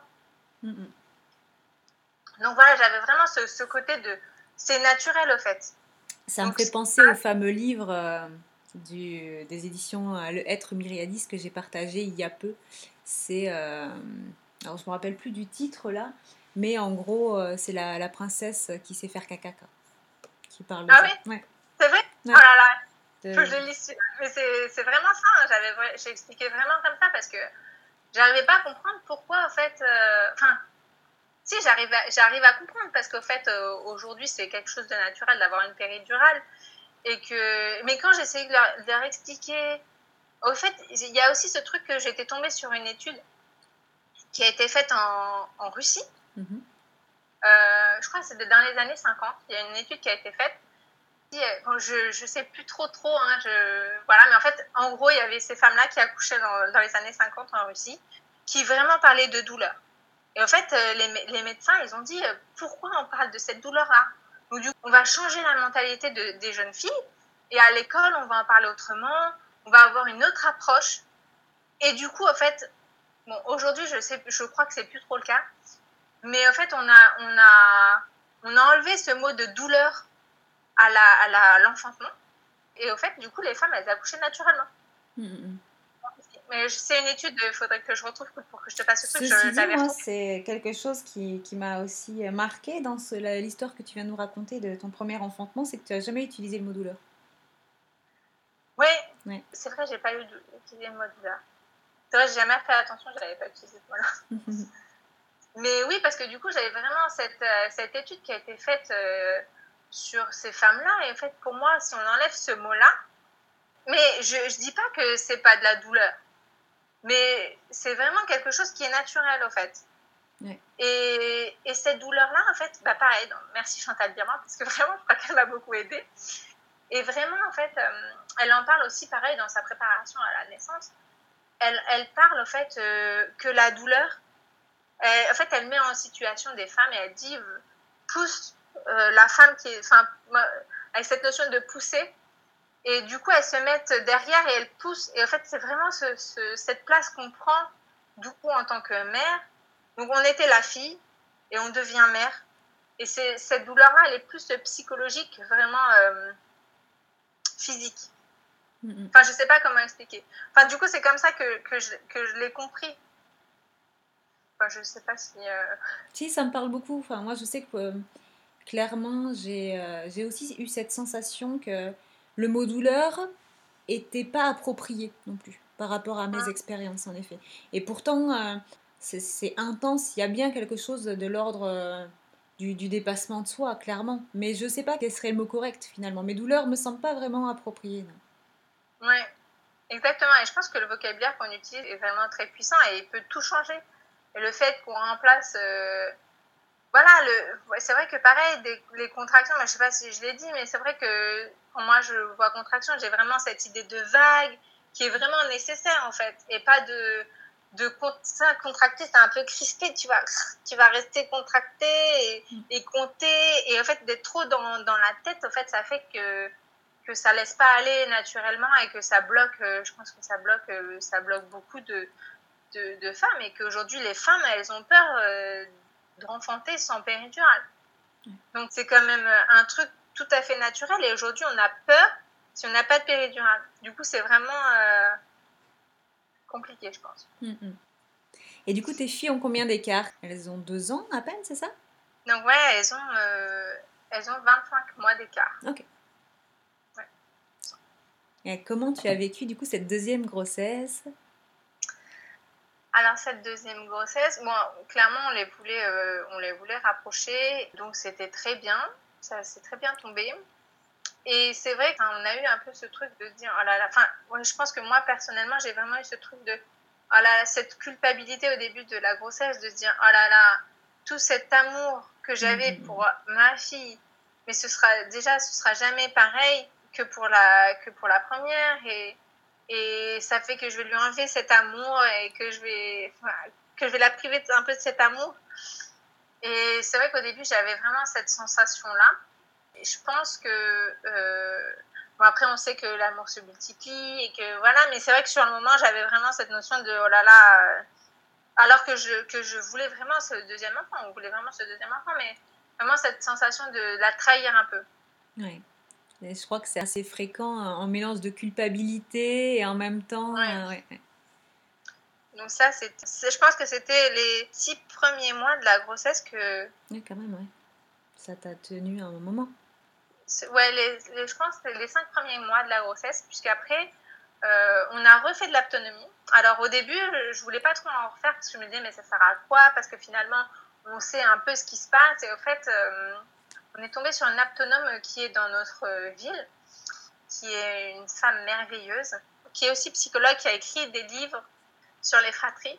Donc voilà, j'avais vraiment ce côté de... C'est naturel, au fait. Ça Donc, me fait penser au fameux livre des éditions Le Être Myriadis que j'ai partagé il y a peu. C'est... alors, je me rappelle plus du titre, là, mais en gros, c'est la princesse qui sait faire caca, qui parle de ah ça. oui, Ouais. c'est vrai. Ouais. Oh là là, faut que je le lise. Mais c'est vraiment ça. Hein. J'ai expliqué vraiment comme ça parce que j'arrivais pas à comprendre pourquoi, en fait... Enfin, si, j'arrive à comprendre parce qu'au fait, aujourd'hui, c'est quelque chose de naturel d'avoir une péridurale. Mais quand j'essayais de leur expliquer... Au fait, il y a aussi ce truc que j'étais tombée sur une étude qui a été faite en Russie. Je crois que c'était dans les années 50. Il y a une étude qui a été faite. Bon, je sais plus trop, hein, voilà, mais en fait, en gros, il y avait ces femmes-là qui accouchaient dans les années 50 en Russie, qui vraiment parlaient de douleur. Et en fait, les médecins, ils ont dit, pourquoi on parle de cette douleur-là? Donc, du coup, on va changer la mentalité des jeunes filles, et à l'école, on va en parler autrement, on va avoir une autre approche. Et du coup, en fait, bon, aujourd'hui, je crois que c'est plus trop le cas, mais en fait, on a enlevé ce mot de douleur à l'enfantement. Et au fait, du coup, les femmes, elles accouchaient naturellement. Mais c'est une étude, il faudrait que je retrouve pour que je te passe ce truc. Ceci dit, moi, c'est quelque chose qui m'a aussi marqué dans l'histoire que tu viens de nous raconter de ton premier enfantement, c'est que tu n'as jamais utilisé le mot douleur. Oui, ouais. C'est vrai, j'ai pas utilisé le mot douleur. C'est vrai, j'ai jamais fait attention, je n'avais pas utilisé ce mot-là. Mais oui, parce que du coup, j'avais vraiment cette étude qui a été faite sur ces femmes-là. Et en fait, pour moi, si on enlève ce mot-là, mais je dis pas que c'est pas de la douleur, mais c'est vraiment quelque chose qui est naturel, au fait. Ouais. Et cette douleur-là, en fait, bah pareil, merci Chantal Diamant, parce que vraiment, je crois qu'elle m'a beaucoup aidée. Et vraiment, en fait, elle en parle aussi, pareil, dans sa préparation à la naissance. Elle parle, en fait, que la douleur, en fait, elle met en situation des femmes et elle dit, pousse la femme qui est... Enfin, avec cette notion de pousser. Et du coup, elles se mettent derrière et elles poussent. Et en fait, c'est vraiment cette place qu'on prend, du coup, en tant que mère. Donc, on était la fille et on devient mère. Et cette douleur-là, elle est plus psychologique, vraiment physique. Enfin, je sais pas comment expliquer. Enfin, du coup, c'est comme ça que je l'ai compris. Enfin, je sais pas si... Si, ça me parle beaucoup. Enfin, moi, je sais que clairement, j'ai aussi eu cette sensation que le mot douleur était pas approprié non plus par rapport à mes hein, expériences, en effet. Et pourtant, c'est intense. Il y a bien quelque chose de l'ordre du dépassement de soi, clairement. Mais je sais pas quel serait le mot correct, finalement. Mes douleurs me semblent pas vraiment appropriées, non. ouais, exactement. Et je pense que le vocabulaire qu'on utilise est vraiment très puissant et il peut tout changer. Et le fait qu'on remplace... voilà, ouais, c'est vrai que pareil, les contractions, je sais pas si je l'ai dit, mais c'est vrai que quand moi je vois contraction, j'ai vraiment cette idée de vague qui est vraiment nécessaire en fait. Et pas ça, contracter, c'est un peu crispé, tu vas rester contracté et compter. Et en fait, d'être trop dans la tête, en fait, ça fait que ça laisse pas aller naturellement et que ça bloque, je pense que ça bloque beaucoup de femmes et qu'aujourd'hui les femmes elles ont peur d'enfanter sans péridurale. Donc c'est quand même un truc tout à fait naturel et aujourd'hui on a peur si on n'a pas de péridurale. Du coup c'est vraiment compliqué je pense. Et du coup, tes filles ont combien d'écart? Elles ont 2 ans à peine, c'est ça? Donc ouais elles ont 25 mois d'écart. Ok. Ouais. Et comment tu as vécu du coup cette deuxième grossesse? Alors cette deuxième grossesse, bon clairement on les voulait rapprocher donc c'était très bien, ça s'est très bien tombé. Et c'est vrai qu'on a eu un peu ce truc de se dire, oh là là, enfin, ouais, je pense que moi, personnellement, j'ai vraiment eu ce truc de, oh là là, cette culpabilité au début de la grossesse, de se dire, oh là là, tout cet amour que j'avais pour ma fille, mais ce sera jamais pareil que pour la première, et ça fait que je vais lui enlever cet amour et que je vais la priver un peu de cet amour. Et c'est vrai qu'au début, j'avais vraiment cette sensation-là. Et je pense que bon après on sait que l'amour se multiplie et que voilà, mais c'est vrai que sur le moment j'avais vraiment cette notion de oh là là, alors que je voulais vraiment ce deuxième enfant, on voulait vraiment ce deuxième enfant, mais vraiment cette sensation de la trahir un peu. Ouais. Et je crois que c'est assez fréquent, en mélange de culpabilité et en même temps. Ouais. Ouais. Donc ça je pense que c'était les 6 premiers mois de la grossesse que Ouais, quand même, ouais. Ça t'a tenu un moment. ouais je pense que les 5 premiers mois de la grossesse, puisqu'après on a refait de l'aptonomie. Alors au début, je voulais pas trop en refaire parce que je me disais mais ça sert à quoi? Parce que finalement, on sait un peu ce qui se passe et au fait, on est tombé sur une aptonome qui est dans notre ville, qui est une femme merveilleuse, qui est aussi psychologue, qui a écrit des livres sur les fratries.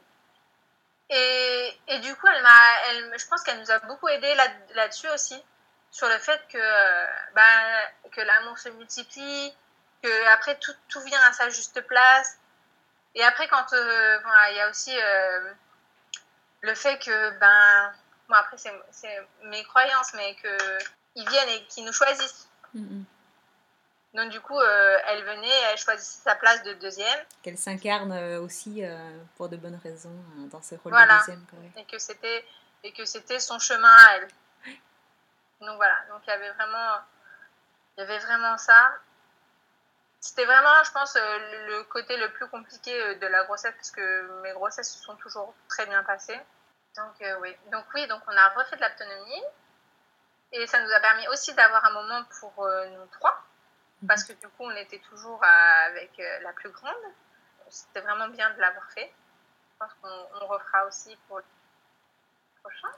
Et du coup, je pense qu'elle nous a beaucoup aidé là-dessus aussi, sur le fait que l'amour se multiplie, que après tout vient à sa juste place. Et après, quand voilà, il y a aussi le fait que bon après c'est mes croyances, mais que ils viennent et qu'ils nous choisissent. Donc du coup, elle venait, elle choisissait sa place de deuxième. Qu'elle s'incarne aussi pour de bonnes raisons dans ce rôle de Voilà. deuxième. Quoi, ouais. Et que c'était son chemin à elle. Donc voilà, donc il y avait vraiment ça. C'était vraiment, je pense, le côté le plus compliqué de la grossesse, parce que mes grossesses se sont toujours très bien passées. Donc oui. Donc on a refait de l'aptonomie. Et ça nous a permis aussi d'avoir un moment pour nous trois. Parce que du coup, on était toujours avec la plus grande. C'était vraiment bien de l'avoir fait. Je pense qu'on refera aussi pour le prochain.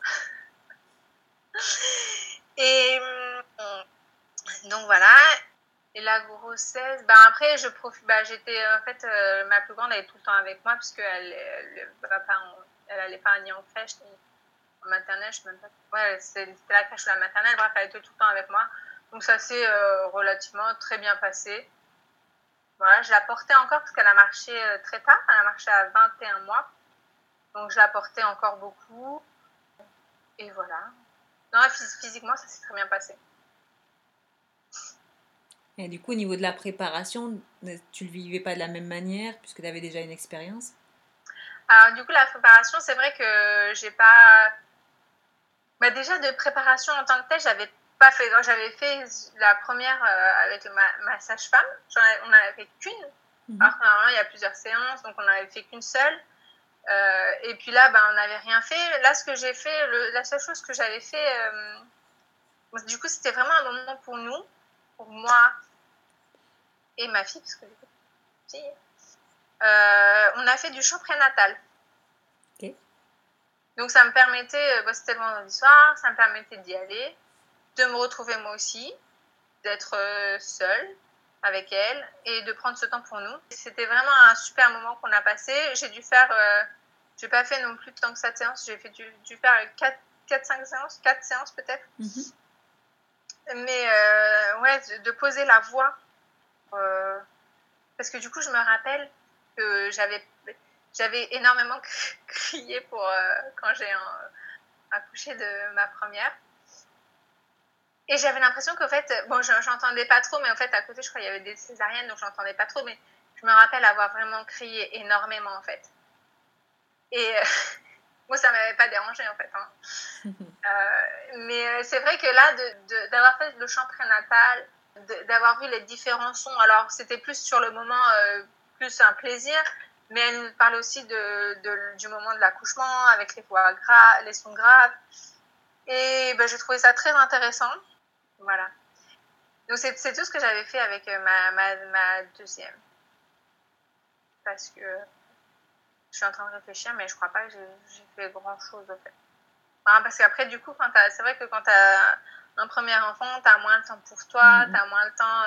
Et donc voilà. Et la grossesse, après je profite, j'étais en fait ma plus grande elle est tout le temps avec moi puisque elle allait pas ni en crèche ni en maternelle, je sais même pas. Ouais, c'était la crèche ou la maternelle, bref, elle était tout le temps avec moi. Donc ça s'est relativement très bien passé. Voilà, je la portais encore parce qu'elle a marché très tard, elle a marché à 21 mois. Donc je la portais encore beaucoup. Et voilà. Non, physiquement, ça s'est très bien passé. Et du coup, au niveau de la préparation, tu le vivais pas de la même manière puisque tu avais déjà une expérience? Alors du coup, la préparation, c'est vrai que j'ai pas... déjà de préparation en tant que telle, j'avais pas fait. J'avais fait la première avec ma sage-femme. On n'en avait fait qu'une. Alors que normalement, il y a plusieurs séances, donc on n'avait fait qu'une seule. Et puis là, on n'avait rien fait. Là, ce que j'ai fait, la seule chose que j'avais fait, du coup, c'était vraiment un moment pour nous, pour moi et ma fille, parce que du coup, fille. On a fait du chant prénatal. Ok. Donc ça me permettait, c'était le vendredi soir, ça me permettait d'y aller, de me retrouver moi aussi, d'être seule avec elle et de prendre ce temps pour nous. C'était vraiment un super moment qu'on a passé. J'ai dû faire, j'ai pas fait non plus tant que ça de séances, j'ai dû faire 4-5 séances, 4 séances peut-être. Mm-hmm. Mais ouais, de poser la voix. Parce que du coup, je me rappelle que j'avais énormément crié quand j'ai accouché de ma première. Et j'avais l'impression qu'en fait, bon, j'entendais pas trop, mais en fait, à côté, je crois qu'il y avait des césariennes, donc j'entendais pas trop, mais je me rappelle avoir vraiment crié énormément, en fait. Et moi, ça m'avait pas dérangé, en fait. Hein. Mais c'est vrai que là, d'avoir fait le chant prénatal, d'avoir vu les différents sons, alors c'était plus sur le moment, plus un plaisir, mais elle nous parlait aussi du moment de l'accouchement, avec les sons graves. Et j'ai trouvé ça très intéressant. Voilà. Donc c'est tout ce que j'avais fait avec ma deuxième. Parce que je suis en train de réfléchir, mais je crois pas que j'ai fait grand-chose, en fait. Parce qu'après, du coup, c'est vrai que quand tu as un premier enfant, tu as moins de temps pour toi, tu as moins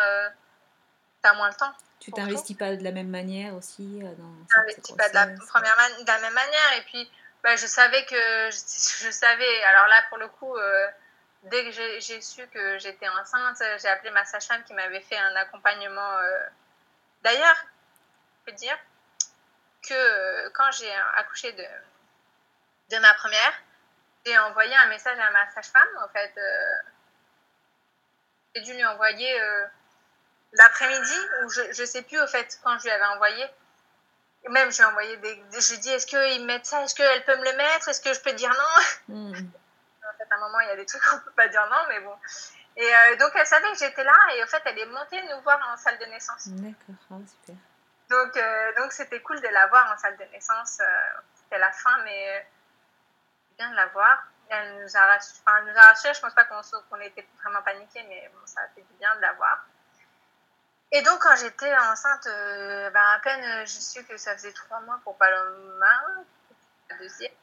le temps. Tu t'investis pas de la même manière aussi dans cette t'investis pas de la même manière. Et puis, je savais je savais. Alors là, pour le coup, dès que j'ai su que j'étais enceinte, j'ai appelé ma sage-femme qui m'avait fait un accompagnement. D'ailleurs, je peux dire que quand j'ai accouché de ma première, j'ai envoyé un message à ma sage-femme, en fait. J'ai dû lui envoyer l'après-midi, ou je sais plus, au fait, quand je lui avais envoyé. Et même, je lui ai envoyé je lui ai dit, est-ce qu'ils mettent ça? Est-ce qu'elle peut me le mettre? Est-ce que je peux dire non? En fait, à un moment, il y a des trucs qu'on peut pas dire non, mais bon. Et donc, elle savait que j'étais là, et en fait, elle est montée nous voir en salle de naissance. D'accord, super. Donc, c'était cool de la voir en salle de naissance. C'était la fin, mais bien de la voir. Elle nous a rassurés. Je pense pas qu'on était vraiment paniqués, mais bon, ça a fait du bien de la voir. Et donc, quand j'étais enceinte, à peine, je sais que ça faisait 3 mois pour Paloma, la deuxième.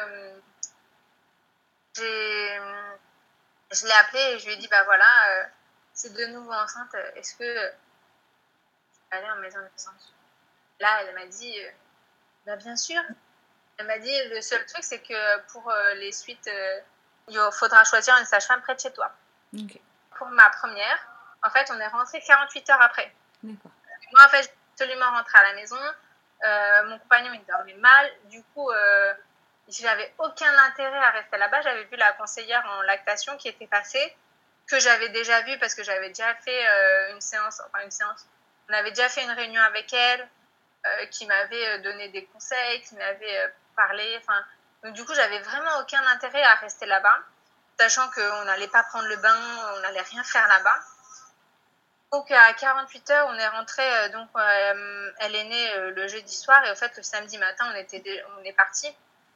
Je l'ai appelée et je lui ai dit, voilà, c'est de nouveau enceinte, est-ce que je peux aller en maison de naissance? Là, elle m'a dit, bien sûr. Elle m'a dit, le seul truc, c'est que pour les suites, il faudra choisir une sage-femme près de chez toi. Okay. Pour ma première, en fait, on est rentré 48 heures après. D'accord. Moi, en fait, j'ai absolument rentré à la maison. Mon compagnon, il dormait mal. Du coup, j'avais aucun intérêt à rester là-bas. J'avais vu la conseillère en lactation qui était passée, que j'avais déjà vue parce que j'avais déjà fait une séance. On avait déjà fait une réunion avec elle, qui m'avait donné des conseils, qui m'avait parlé. Donc, du coup, j'avais vraiment aucun intérêt à rester là-bas, sachant qu'on n'allait pas prendre le bain, on n'allait rien faire là-bas. Donc, à 48 heures, on est rentré. Elle est née le jeudi soir, et au fait, le samedi matin, on est parti.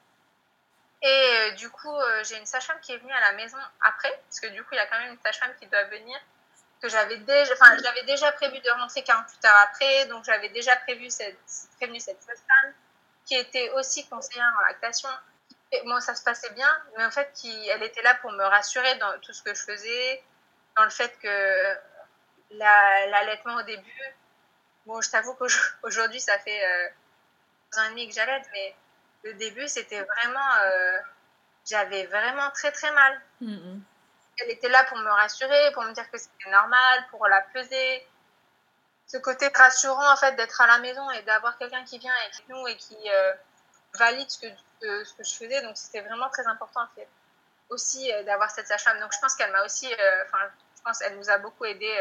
Et du coup, j'ai une sage-femme qui est venue à la maison après, parce que du coup, il y a quand même une sage-femme qui doit venir, que j'avais déjà prévu de rentrer 48 heures après, donc j'avais déjà prévenu cette sage-femme qui était aussi conseillère en lactation. Et bon, ça se passait bien, mais en fait, elle était là pour me rassurer dans tout ce que je faisais, dans le fait que l'allaitement au début, bon, je t'avoue qu'aujourd'hui, ça fait 2 ans et demi que j'allaite, mais le début, c'était vraiment, j'avais vraiment très très mal. Elle était là pour me rassurer, pour me dire que c'était normal, pour la peser. Ce côté rassurant, en fait, d'être à la maison et d'avoir quelqu'un qui vient avec nous et qui valide ce que je faisais. Donc, c'était vraiment très important, en fait, aussi d'avoir cette sage-femme. Donc, je pense qu'elle m'a aussi, je pense qu'elle nous a beaucoup aidés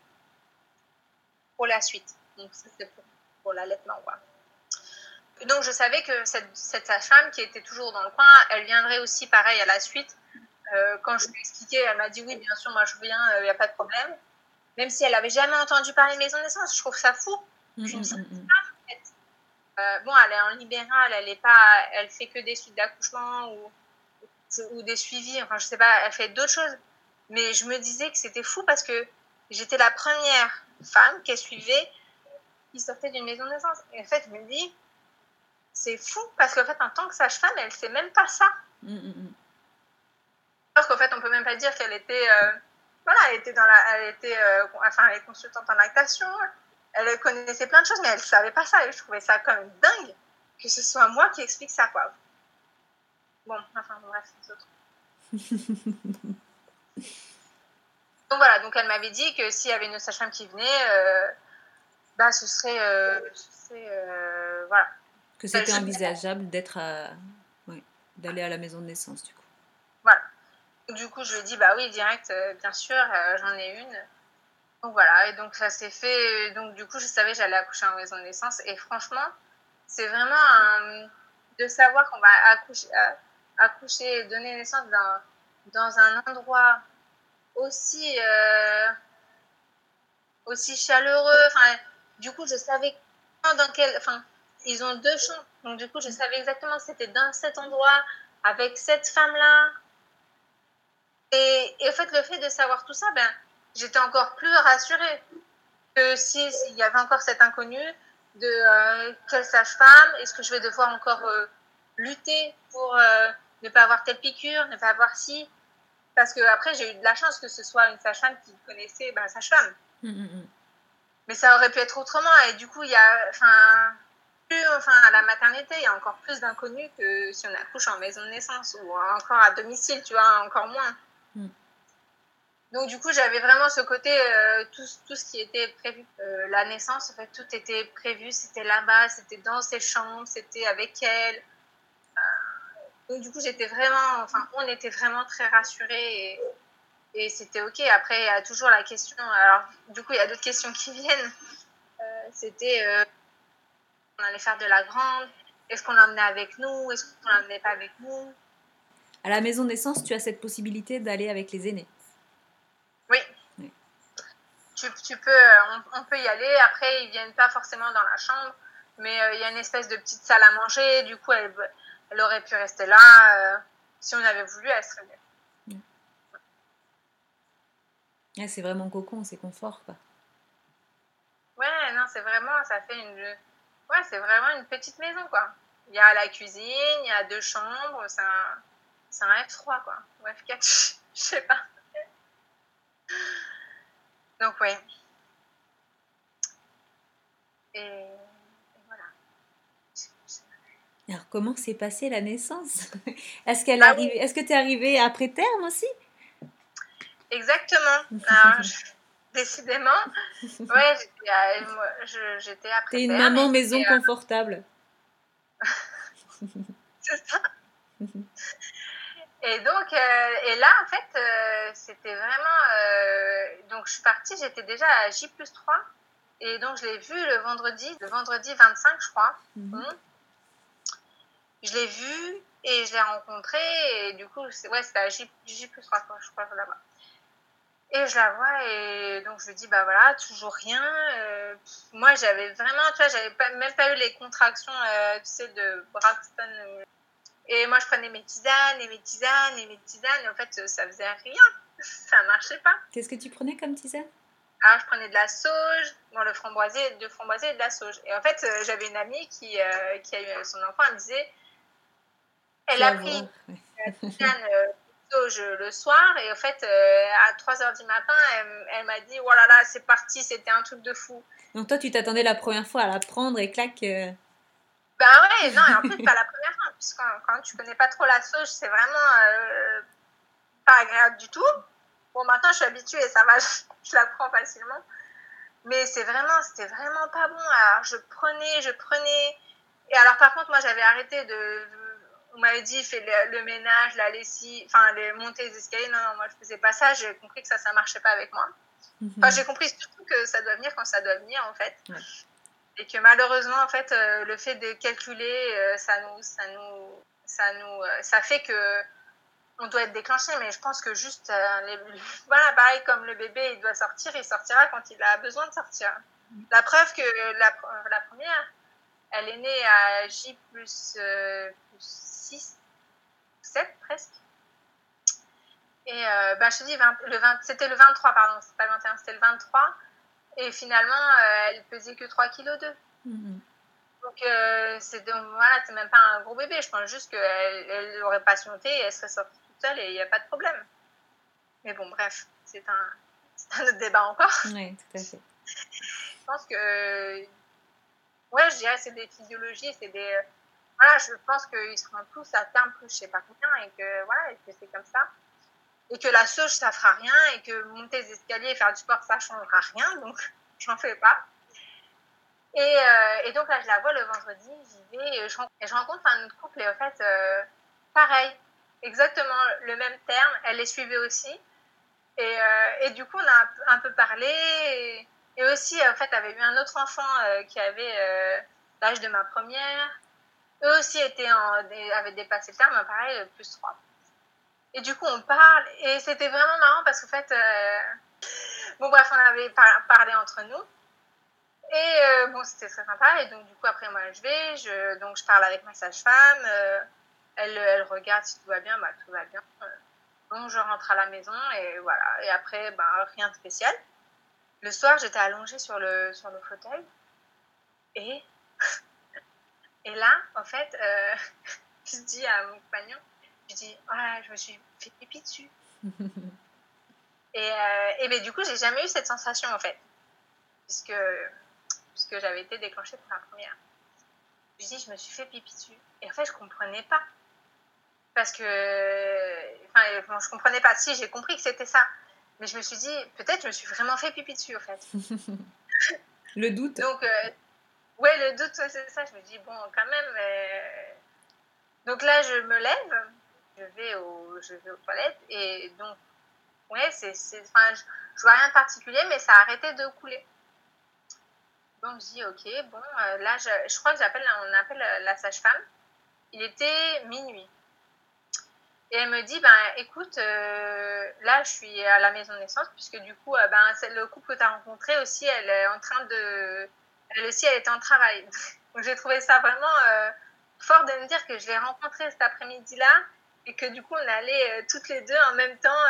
pour la suite. Donc, ça, c'est pour l'allaitement, quoi. Donc, je savais que cette sage-femme qui était toujours dans le coin, elle viendrait aussi, pareil, à la suite, Quand je lui ai expliqué, elle m'a dit oui, bien sûr, moi je viens, il n'y a pas de problème. Même si elle n'avait jamais entendu parler de maison de naissance, je trouve ça fou. Je me sens pas, en fait. Bon, elle est en libéral, elle fait que des suites d'accouchement ou des suivis, enfin je sais pas, elle fait d'autres choses. Mais je me disais que c'était fou parce que j'étais la première femme qu'elle suivait qui sortait d'une maison de naissance. Et en fait, je me dis, c'est fou parce qu'en fait, en tant que sage-femme, elle sait même pas ça. Alors qu'en fait, on peut même pas dire qu'elle était, elle est consultante en lactation. Elle connaissait plein de choses, mais elle savait pas ça. Et je trouvais ça quand même dingue que ce soit moi qui explique ça, quoi. Bon, enfin, bref, c'est autre. Donc voilà, donc elle m'avait dit que s'il y avait une sage-femme qui venait, ce serait voilà. Que c'était envisageable d'aller à la maison de naissance, du coup. Voilà. Du coup, je lui ai dit, bah oui, direct, bien sûr, j'en ai une. Donc voilà, et donc ça s'est fait. Donc du coup, je savais que j'allais accoucher en maison de naissance. Et franchement, c'est vraiment de savoir qu'on va accoucher et donner naissance dans un endroit aussi chaleureux. Enfin, du coup, je savais dans quel. Enfin, ils ont 2 chambres. Donc du coup, je savais exactement que c'était dans cet endroit, avec cette femme-là. Et en fait, le fait de savoir tout ça, j'étais encore plus rassurée que s'il y avait encore cet inconnu de quelle sage-femme, est-ce que je vais devoir encore lutter pour ne pas avoir telle piqûre, ne pas avoir ci. Parce que après, j'ai eu de la chance que ce soit une sage-femme qui connaissait la sage-femme. Mais ça aurait pu être autrement. Et du coup, il y a, à la maternité, il y a encore plus d'inconnus que si on accouche en maison de naissance ou encore à domicile, tu vois, encore moins. Donc du coup, j'avais vraiment ce côté, tout ce qui était prévu. La naissance, en fait, tout était prévu, c'était là-bas, c'était dans ses chambres, c'était avec elle. Donc du coup, on était vraiment très rassurés et c'était ok. Après, il y a toujours la question, alors du coup, il y a d'autres questions qui viennent. C'était, on allait faire de la grande, est-ce qu'on l'emmenait avec nous, est-ce qu'on l'emmenait pas avec nous? À la maison de naissance, tu as cette possibilité d'aller avec les aînés. Oui. Tu peux, on peut y aller. Après, ils viennent pas forcément dans la chambre, mais il y a une espèce de petite salle à manger. Du coup, elle aurait pu rester là. Si on avait voulu, elle serait venue. C'est vraiment cocon, c'est confort, quoi. Ouais, non, c'est vraiment, c'est vraiment une petite maison, quoi. Il y a la cuisine, il y a 2 chambres, c'est un F3, quoi. Ou F4, je sais pas. Donc, ouais. Et voilà. Alors, comment s'est passée la naissance? Est-ce que tu es arrivée après terme aussi? Exactement. Alors, décidément, ouais, j'étais après T'es une terme. maman maison confortable. C'est ça. Et donc, et là, en fait, c'était vraiment. Donc, je suis partie, j'étais déjà à J+3. Et donc, je l'ai vu le vendredi 25, je crois. Je l'ai vu et je l'ai rencontré. Et du coup, c'était à J+3, quoi, je crois, là-bas. Et je la vois et donc je lui dis, bah voilà, toujours rien. Moi, j'avais vraiment, tu vois, même pas eu les contractions, tu sais, de Braxton. Et moi, je prenais mes tisanes et mes tisanes et mes tisanes. Et en fait, ça faisait rien. Ça marchait pas. Qu'est-ce que tu prenais comme tisane? Alors, je prenais de la sauge, de framboisier et de la sauge. Et en fait, j'avais une amie qui a eu son enfant, elle me disait, elle a pris la tisane sauge le soir et en fait, à 3h du matin, elle m'a dit, oh là là, c'est parti, c'était un truc de fou. Donc toi, tu t'attendais la première fois à la prendre et clac... Ben ouais, non, et en plus, pas la première fois, puisque quand tu connais pas trop la sauge, c'est vraiment pas agréable du tout. Bon, maintenant, je suis habituée, ça va, je la prends facilement. Mais c'était vraiment pas bon. Alors, je prenais. Et alors, par contre, moi, j'avais arrêté on m'avait dit, fais le ménage, la lessive, monter les escaliers. Non, moi, je faisais pas ça. J'ai compris que ça marchait pas avec moi. Enfin, j'ai compris surtout que ça doit venir quand ça doit venir, en fait. Ouais. Et que malheureusement, en fait, le fait de calculer, ça fait que on doit être déclenché, mais je pense que juste, voilà, pareil comme le bébé, il doit sortir, il sortira quand il a besoin de sortir. La preuve que la première, elle est née à J plus 6, 7 presque. Et je te dis, c'était le 23, pardon, c'est pas le 21, c'était le 23. Et finalement, elle pesait que 3,2 kg. Donc, c'est même pas un gros bébé. Je pense juste qu'elle aurait patienté et elle serait sortie toute seule et il n'y a pas de problème. Mais bon, bref, c'est un autre débat encore. Oui, tout à fait. Je pense que, je dirais que c'est des physiologies, c'est des... voilà, je pense qu'ils seront tous à terme plus je sais pas combien et que c'est comme ça. Et que la sauge, ça fera rien et que monter les escaliers et faire du sport, ça changera rien. Donc, j'en fais pas. Et donc là, je la vois le vendredi, j'y vais et je rencontre un autre couple et en fait, pareil, exactement le même terme, elle les suivait aussi. Et du coup, on a un peu parlé et aussi, en fait, avait eu un autre enfant qui avait l'âge de ma première. Eux aussi avaient dépassé le terme, pareil, plus 3. Et du coup, on parle et c'était vraiment marrant parce qu'en fait, bon bref, on avait parlé entre nous. Et bon, c'était très sympa. Et donc, du coup, après, moi, je parle avec ma sage-femme. Elle regarde si tout va bien. Tout va bien. Donc, je rentre à la maison et voilà. Et après, rien de spécial. Le soir, j'étais allongée sur le fauteuil. Et, et là, en fait, je dis à mon compagnon, je me suis fait pipi dessus. Et du coup, j'ai jamais eu cette sensation, en fait. Puisque j'avais été déclenchée pour la première. Je me suis fait pipi dessus. Et en fait, je comprenais pas. Parce que, je comprenais pas. Si, j'ai compris que c'était ça. Mais je me suis dit, peut-être je me suis vraiment fait pipi dessus, en fait. Le doute. Donc, le doute, c'est ça. Je me dis, bon, quand même. Donc là, je me lève, je vais aux toilettes. Et donc, je vois rien de particulier, mais ça a arrêté de couler. Donc, je dis, ok, bon, là, je crois que on appelle la sage-femme. Il était minuit. Et elle me dit, écoute, là, je suis à la maison de naissance, puisque du coup, le couple que tu as rencontré aussi, elle aussi, elle était en travail. Donc, j'ai trouvé ça vraiment fort de me dire que je l'ai rencontrée cet après-midi-là, et que du coup, on allait toutes les deux en même temps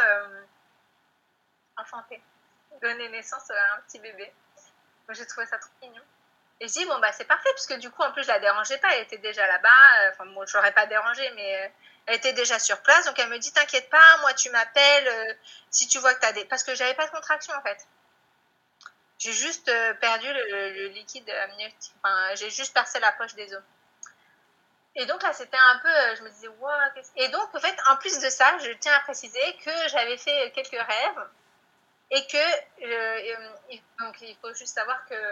enfanter, donner naissance à un petit bébé. Donc, j'ai trouvé ça trop mignon. Et je dis, c'est parfait, parce que du coup, en plus, je la dérangeais pas, elle était déjà là-bas. Je l'aurais pas dérangée, mais elle était déjà sur place. Donc, elle me dit, t'inquiète pas, moi, tu m'appelles si tu vois que t'as des... Parce que j'avais pas de contraction, en fait. J'ai juste perdu le liquide amniotique. J'ai juste percé la poche des os. Et donc, là, c'était un peu... je me disais, wow, Et donc, en fait, en plus de ça, je tiens à préciser que j'avais fait quelques rêves et que... donc, il faut juste savoir que...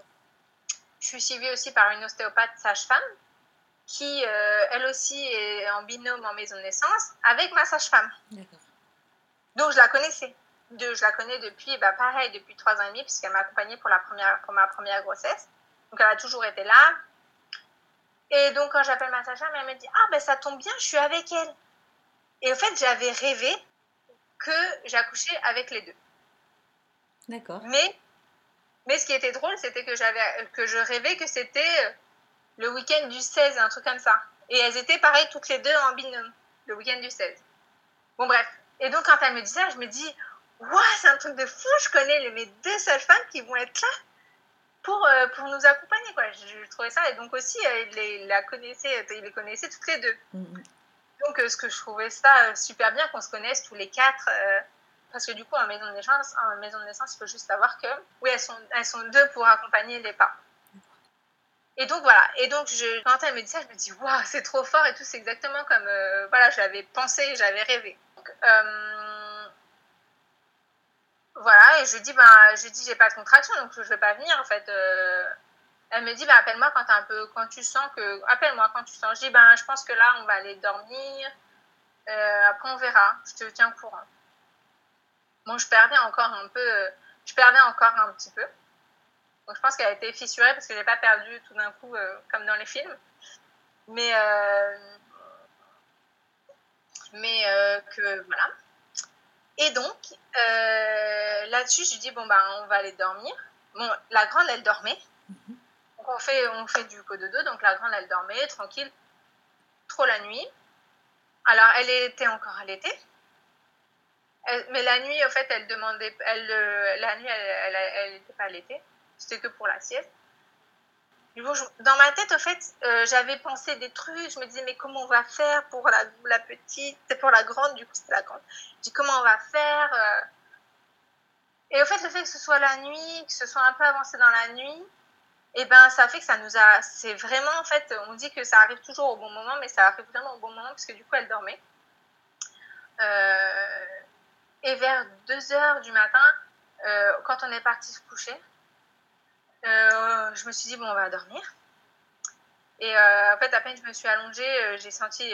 je suis suivie aussi par une ostéopathe sage-femme qui, elle aussi, est en binôme en maison de naissance avec ma sage-femme. D'accord. Donc, je la connaissais. Je la connais depuis, pareil, depuis 3 ans et demi, puisqu'elle m'a accompagnée pour ma première grossesse. Donc, elle a toujours été là. Et donc, quand j'appelle ma sage-femme, elle me dit, ça tombe bien, je suis avec elle. Et en fait, j'avais rêvé que j'accouchais avec les deux. D'accord. Mais ce qui était drôle, c'était que je rêvais que c'était le week-end du 16, un truc comme ça. Et elles étaient pareil toutes les deux en binôme, le week-end du 16. Bon, bref. Et donc, quand elle me dit ça, je me dis, waouh, c'est un truc de fou, je connais mes 2 sages-femmes qui vont être là pour nous accompagner, quoi. Je trouvais ça, et donc aussi, il les connaissait toutes les deux. Donc, ce que je trouvais ça super bien qu'on se connaisse tous les 4, parce que du coup, en maison de naissance, il faut juste savoir que, oui, elles sont 2 pour accompagner les parents. Et donc, voilà. Et donc, quand elle me dit ça, je me dis, waouh, c'est trop fort et tout. C'est exactement comme, je l'avais pensé, j'avais rêvé. Donc, voilà. Et je lui dis, j'ai pas de contraction, donc je vais pas venir, en fait. Elle me dit, appelle-moi quand tu sens que... Appelle-moi quand tu sens. Je dis, je pense que là, on va aller dormir. Après, on verra. Je te tiens au courant. Bon, je perdais encore un petit peu. Donc, je pense qu'elle a été fissurée parce que je l'ai pas perdue tout d'un coup, comme dans les films. Mais Mais que voilà. Et donc, là-dessus, je lui dis, bon, on va aller dormir. Bon, la grande, elle dormait. Donc, on fait du cododo. Donc, la grande, elle dormait, tranquille, trop la nuit. Alors, elle était encore allaitée. Mais la nuit, en fait, elle demandait... la nuit, elle n'était pas allaitée. C'était que pour la sieste. Dans ma tête, en fait, j'avais pensé des trucs. Je me disais, mais comment on va faire pour la petite, pour la grande, du coup, c'était la grande. Je dis, comment on va faire Et au fait, le fait que ce soit la nuit, que ce soit un peu avancé dans la nuit, et ben, ça fait que c'est vraiment, en fait, on dit que ça arrive toujours au bon moment, mais ça arrive vraiment au bon moment, parce que du coup, elle dormait. Et vers 2h du matin, quand on est parti se coucher, je me suis dit, bon, on va dormir. Et en fait, à peine je me suis allongée, j'ai senti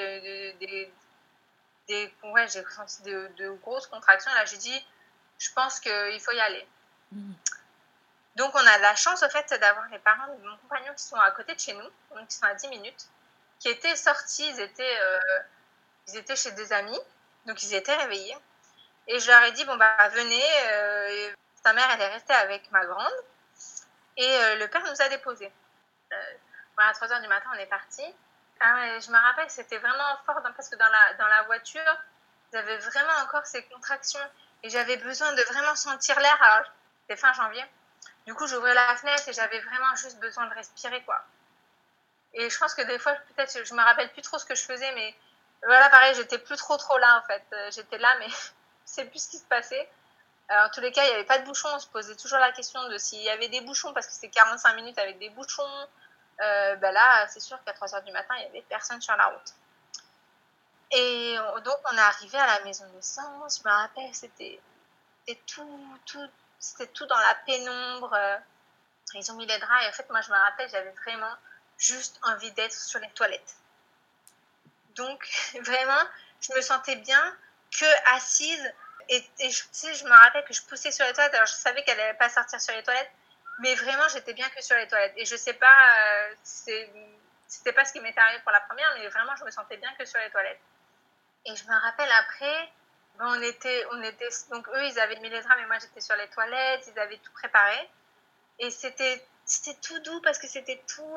j'ai ressenti de grosses contractions. Là, j'ai dit, je pense qu'il faut y aller. Donc, on a la chance, au fait, d'avoir les parents de mon compagnon qui sont à côté de chez nous, donc qui sont à 10 minutes, qui étaient sortis, ils étaient chez des amis, donc ils étaient réveillés. Et je leur ai dit, bon, venez, ta mère, elle est restée avec ma grande, et le père nous a déposés. À 3h du matin, on est partis. Je me rappelle, c'était vraiment fort, parce que dans la voiture, j'avais vraiment encore ces contractions, et j'avais besoin de vraiment sentir l'air. Alors, c'était fin janvier. Du coup, j'ouvrais la fenêtre et j'avais vraiment juste besoin de respirer, quoi. Et je pense que des fois, peut-être, je me rappelle plus trop ce que je faisais, mais voilà, pareil, j'étais plus trop là, en fait. J'étais là, mais je sais plus ce qui se passait. En tous les cas, il n'y avait pas de bouchons. On se posait toujours la question de s'il y avait des bouchons, parce que c'est 45 minutes avec des bouchons. Là, c'est sûr qu'à 3h du matin, il n'y avait personne sur la route. Et donc, on est arrivé à la maison de naissance. Je me rappelle, c'était tout dans la pénombre. Ils ont mis les draps et en fait, moi, je me rappelle, j'avais vraiment juste envie d'être sur les toilettes. Donc, vraiment, je me sentais bien que assise. Et je me rappelle que je poussais sur les toilettes. Alors, je savais qu'elle n'allait pas sortir sur les toilettes, mais vraiment, j'étais bien que sur les toilettes. Et je sais pas, c'était pas ce qui m'était arrivé pour la première, mais vraiment, je me sentais bien que sur les toilettes. Et je me rappelle après, on était, donc eux, ils avaient mis les draps, mais moi, j'étais sur les toilettes, ils avaient tout préparé. Et c'était tout doux parce que c'était tout,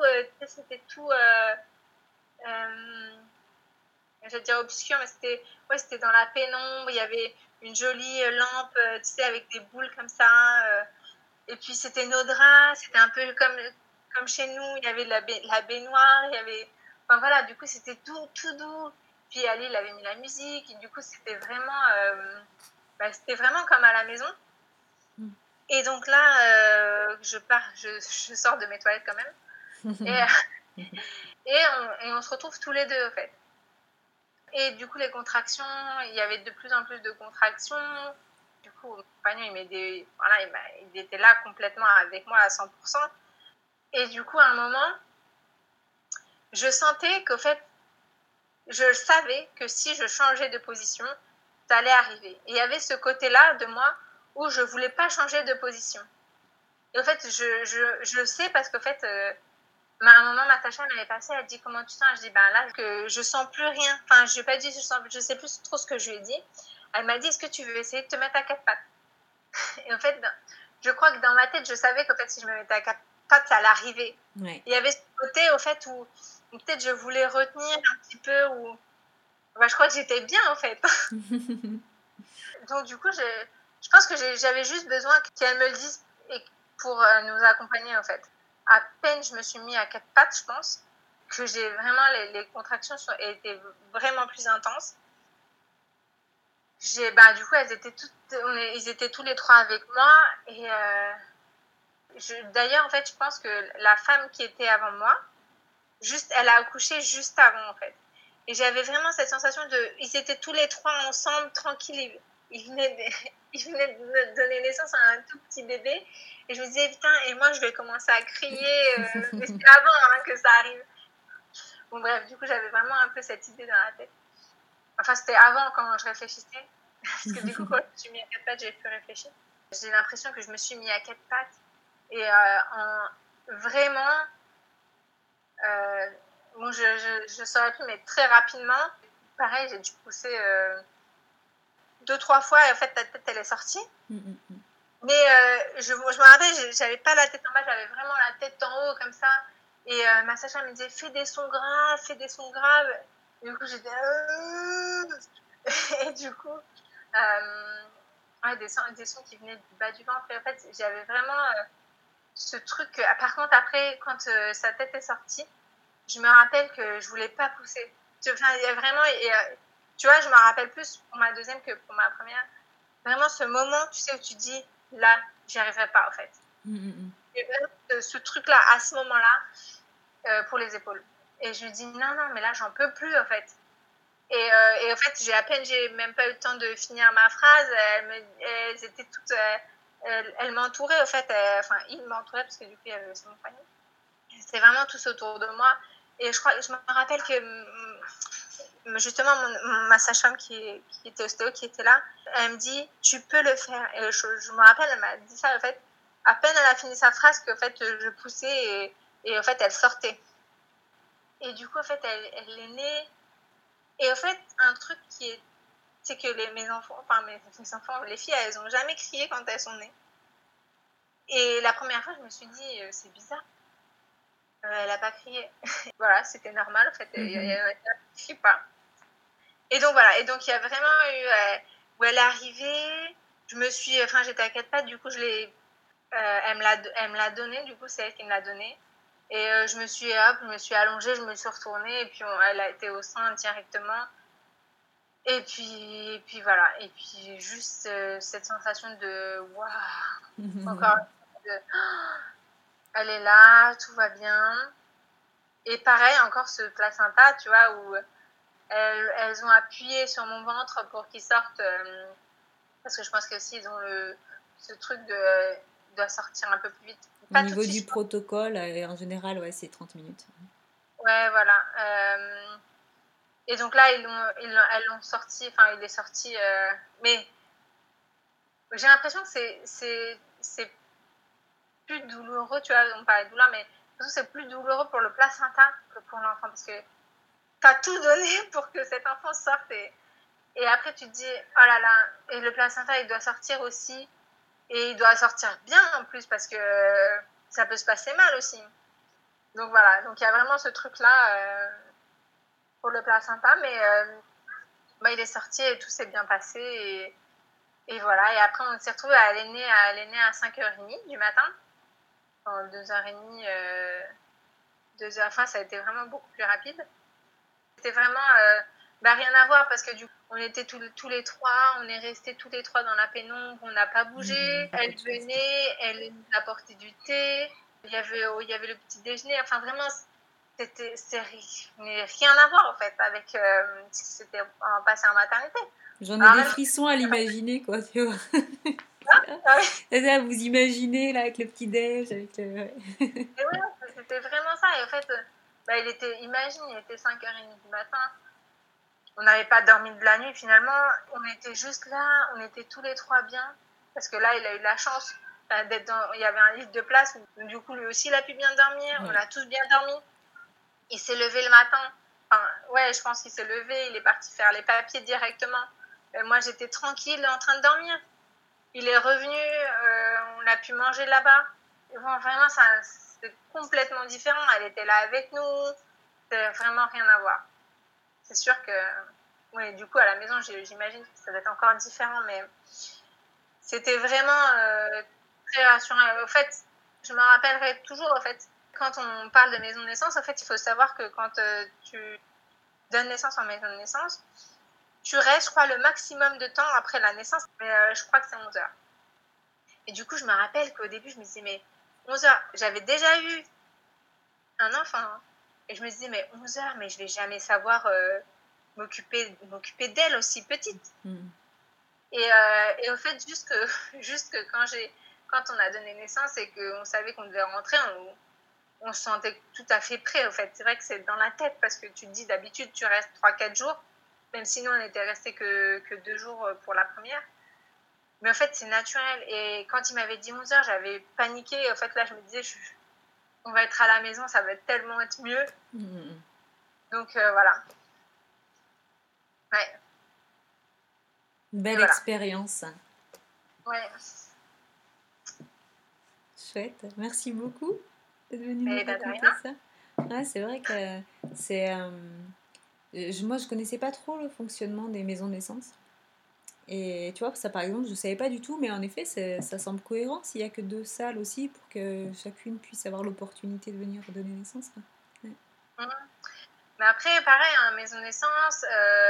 je vais dire obscur, mais c'était dans la pénombre. Il y avait une jolie lampe, avec des boules comme ça. Et puis c'était nos draps, c'était un peu comme chez nous. Il y avait la baignoire, il y avait, enfin voilà, du coup c'était tout doux. Puis Ali, il avait mis la musique, et du coup c'était vraiment comme à la maison. Et donc là, je sors de mes toilettes quand même. Et on se retrouve tous les deux, en fait. Et du coup, les contractions, il y avait de plus en plus de contractions. Du coup, mon compagnon, il était là complètement avec moi à 100%. Et du coup, à un moment, je sentais qu'au fait, je savais que si je changeais de position, ça allait arriver. Et il y avait ce côté-là de moi où je ne voulais pas changer de position. Et en fait, je sais parce qu'en fait, à un moment, Natacha m'avait passé, elle dit comment tu sens. Je dis là, que je sens plus rien. Enfin, je n'ai pas dit je sais plus trop ce que je lui ai dit. Elle m'a dit, est-ce que tu veux essayer de te mettre à 4 pattes? Et en fait, je crois que dans ma tête, je savais qu'en fait, si je me mettais à 4 pattes, ça allait arriver. Ouais. Il y avait ce côté, au fait, où peut-être je voulais retenir un petit peu, ou je crois que j'étais bien, en fait. Donc, du coup, je pense que j'avais juste besoin qu'elle me le dise pour nous accompagner, en fait. À peine je me suis mis à 4 pattes, je pense, que j'ai vraiment, les contractions étaient vraiment plus intenses. Du coup, ils étaient tous les 3 avec moi. Et d'ailleurs, en fait, je pense que la femme qui était avant moi, elle a accouché juste avant, en fait. Et j'avais vraiment cette sensation ils étaient tous les 3 ensemble, tranquilles. Ils venaient de donner naissance à un tout petit bébé. Et je me disais, putain, et moi, je vais commencer à crier. Mais c'était avant que ça arrive. Bon, bref, du coup, j'avais vraiment un peu cette idée dans la tête. Enfin, c'était avant quand je réfléchissais. Parce que du coup, quand je me suis mis à 4 pattes, j'ai pu réfléchir. J'ai l'impression que je me suis mis à 4 pattes. Et vraiment, je ne saurais plus, mais très rapidement, pareil, j'ai dû pousser 2-3 fois et en fait, ta tête, elle est sortie. Mais je me rappelle, j'avais pas la tête en bas, j'avais vraiment la tête en haut comme ça. Et ma sage-femme me disait, fais des sons graves, fais des sons graves. Et du coup, j'étais... Et du coup, ouais, des sons qui venaient du bas du ventre. Et en fait, j'avais vraiment ce truc. Par contre, après, quand sa tête est sortie, je me rappelle que je voulais pas pousser. Enfin, il y a vraiment... tu vois, je me rappelle plus pour ma deuxième que pour ma première. Vraiment ce moment, tu sais, où tu dis, là, j'y arriverai pas, en fait. Et vraiment ce truc-là, à ce moment-là, pour les épaules. Et je lui dis, non, mais là, j'en peux plus, en fait. Et en fait, j'ai même pas eu le temps de finir ma phrase. Elles étaient toutes... elles m'entouraient, en fait. Enfin, ils m'entouraient, parce que du coup, il y avait aussi mon compagnon. C'était vraiment tous autour de moi. Et je me rappelle que justement ma sage-femme qui était ostéo, qui était là, elle me dit, tu peux le faire. Et je me rappelle, elle m'a dit ça, en fait, à peine elle a fini sa phrase qu'en fait, je poussais et en fait, elle sortait. Et du coup, en fait, elle est née. Et en fait, un truc c'est que mes enfants, les filles, elles n'ont jamais crié quand elles sont nées. Et la première fois, je me suis dit, c'est bizarre. Elle n'a pas crié. Voilà, c'était normal, en fait. Il y a ne crie pas. Et donc, voilà. Et donc, il y a vraiment eu... où elle est arrivée, j'étais à 4 pattes, du coup, elle me l'a donné, du coup, c'est elle qui me l'a donné. Et je me suis allongée, je me suis retournée, et puis elle a été au sein directement. Et puis voilà. Et puis, juste cette sensation de... Waouh, encore de... Elle est là, tout va bien. Et pareil, encore ce placenta, tu vois, où elles ont appuyé sur mon ventre pour qu'il sorte, parce que je pense qu'aussi ils ont ce truc doit sortir un peu plus vite. Au niveau du protocole, en général, ouais, c'est 30 minutes. Ouais, voilà. Et donc là, elles l'ont sorti, enfin, il est sorti, mais j'ai l'impression que c'est plus douloureux, tu vois, on parlait de douleur, mais de toute façon, c'est plus douloureux pour le placenta que pour l'enfant, parce que t'as tout donné pour que cet enfant sorte et après tu te dis, oh là là, et le placenta il doit sortir aussi, et il doit sortir bien en plus, parce que ça peut se passer mal aussi. Donc voilà, donc il y a vraiment ce truc-là pour le placenta, mais il est sorti et tout s'est bien passé, et voilà, et après on s'est retrouvés, elle est née à 5h30 du matin, en 2h30, 2h, enfin ça a été vraiment beaucoup plus rapide. C'était vraiment rien à voir, parce que du coup, on était tous les trois, on est restés tous les trois dans la pénombre, on n'a pas bougé. Elle venait, elle nous apportait du thé, il y avait le petit déjeuner, enfin vraiment, c'était rien à voir en fait avec ce qui s'était passé en maternité. J'en ai des frissons à l'imaginer, quoi, tu vois. Ça, vous imaginez là avec le petit déj, avec le... Et ouais, c'était vraiment ça. Et en fait, il était 5h30 du matin. On n'avait pas dormi de la nuit finalement. On était juste là, on était tous les trois bien. Parce que là, il a eu la chance d'être il y avait un lit de place. Du coup, lui aussi, il a pu bien dormir. Ouais. On a tous bien dormi. Il s'est levé le matin. Enfin, ouais, je pense qu'il s'est levé. Il est parti faire les papiers directement. Moi, j'étais tranquille en train de dormir. Il est revenu, on a pu manger là-bas. Bon, vraiment, c'était complètement différent. Elle était là avec nous. C'était vraiment rien à voir. C'est sûr que, oui, du coup, à la maison, j'imagine que ça va être encore différent, mais c'était vraiment très rassurant. En fait, je me rappellerai toujours, en fait, quand on parle de maison de naissance, en fait, il faut savoir que quand tu donnes naissance en maison de naissance, tu restes, je crois, le maximum de temps après la naissance, mais je crois que c'est 11 heures. Et du coup, je me rappelle qu'au début, je me disais, mais 11 heures, j'avais déjà eu un enfant, hein, et je me disais, mais 11 heures, mais je vais jamais savoir m'occuper d'elle aussi petite. Et au fait, juste que quand on a donné naissance et qu'on savait qu'on devait rentrer, on se sentait tout à fait prêt, au fait. C'est vrai que c'est dans la tête, parce que tu te dis, d'habitude, tu restes 3-4 jours, même si nous, on n'était restés que 2 jours pour la première. Mais en fait, c'est naturel. Et quand il m'avait dit 11 heures, j'avais paniqué. En fait, là, je me disais, on va être à la maison, ça va tellement être mieux. Donc, voilà. Ouais. Belle Voilà. expérience. Ouais. Chouette. Merci beaucoup d'être venue nous Et ben, de raconter rien. ça. Ouais, c'est vrai que c'est... moi, je connaissais pas trop le fonctionnement des maisons de naissance. Et tu vois, ça par exemple, je savais pas du tout, mais en effet, ça semble cohérent s'il y a que 2 salles aussi pour que chacune puisse avoir l'opportunité de venir donner naissance, quoi. Ouais. Mhm. Mais après, pareil, hein, maison de naissance,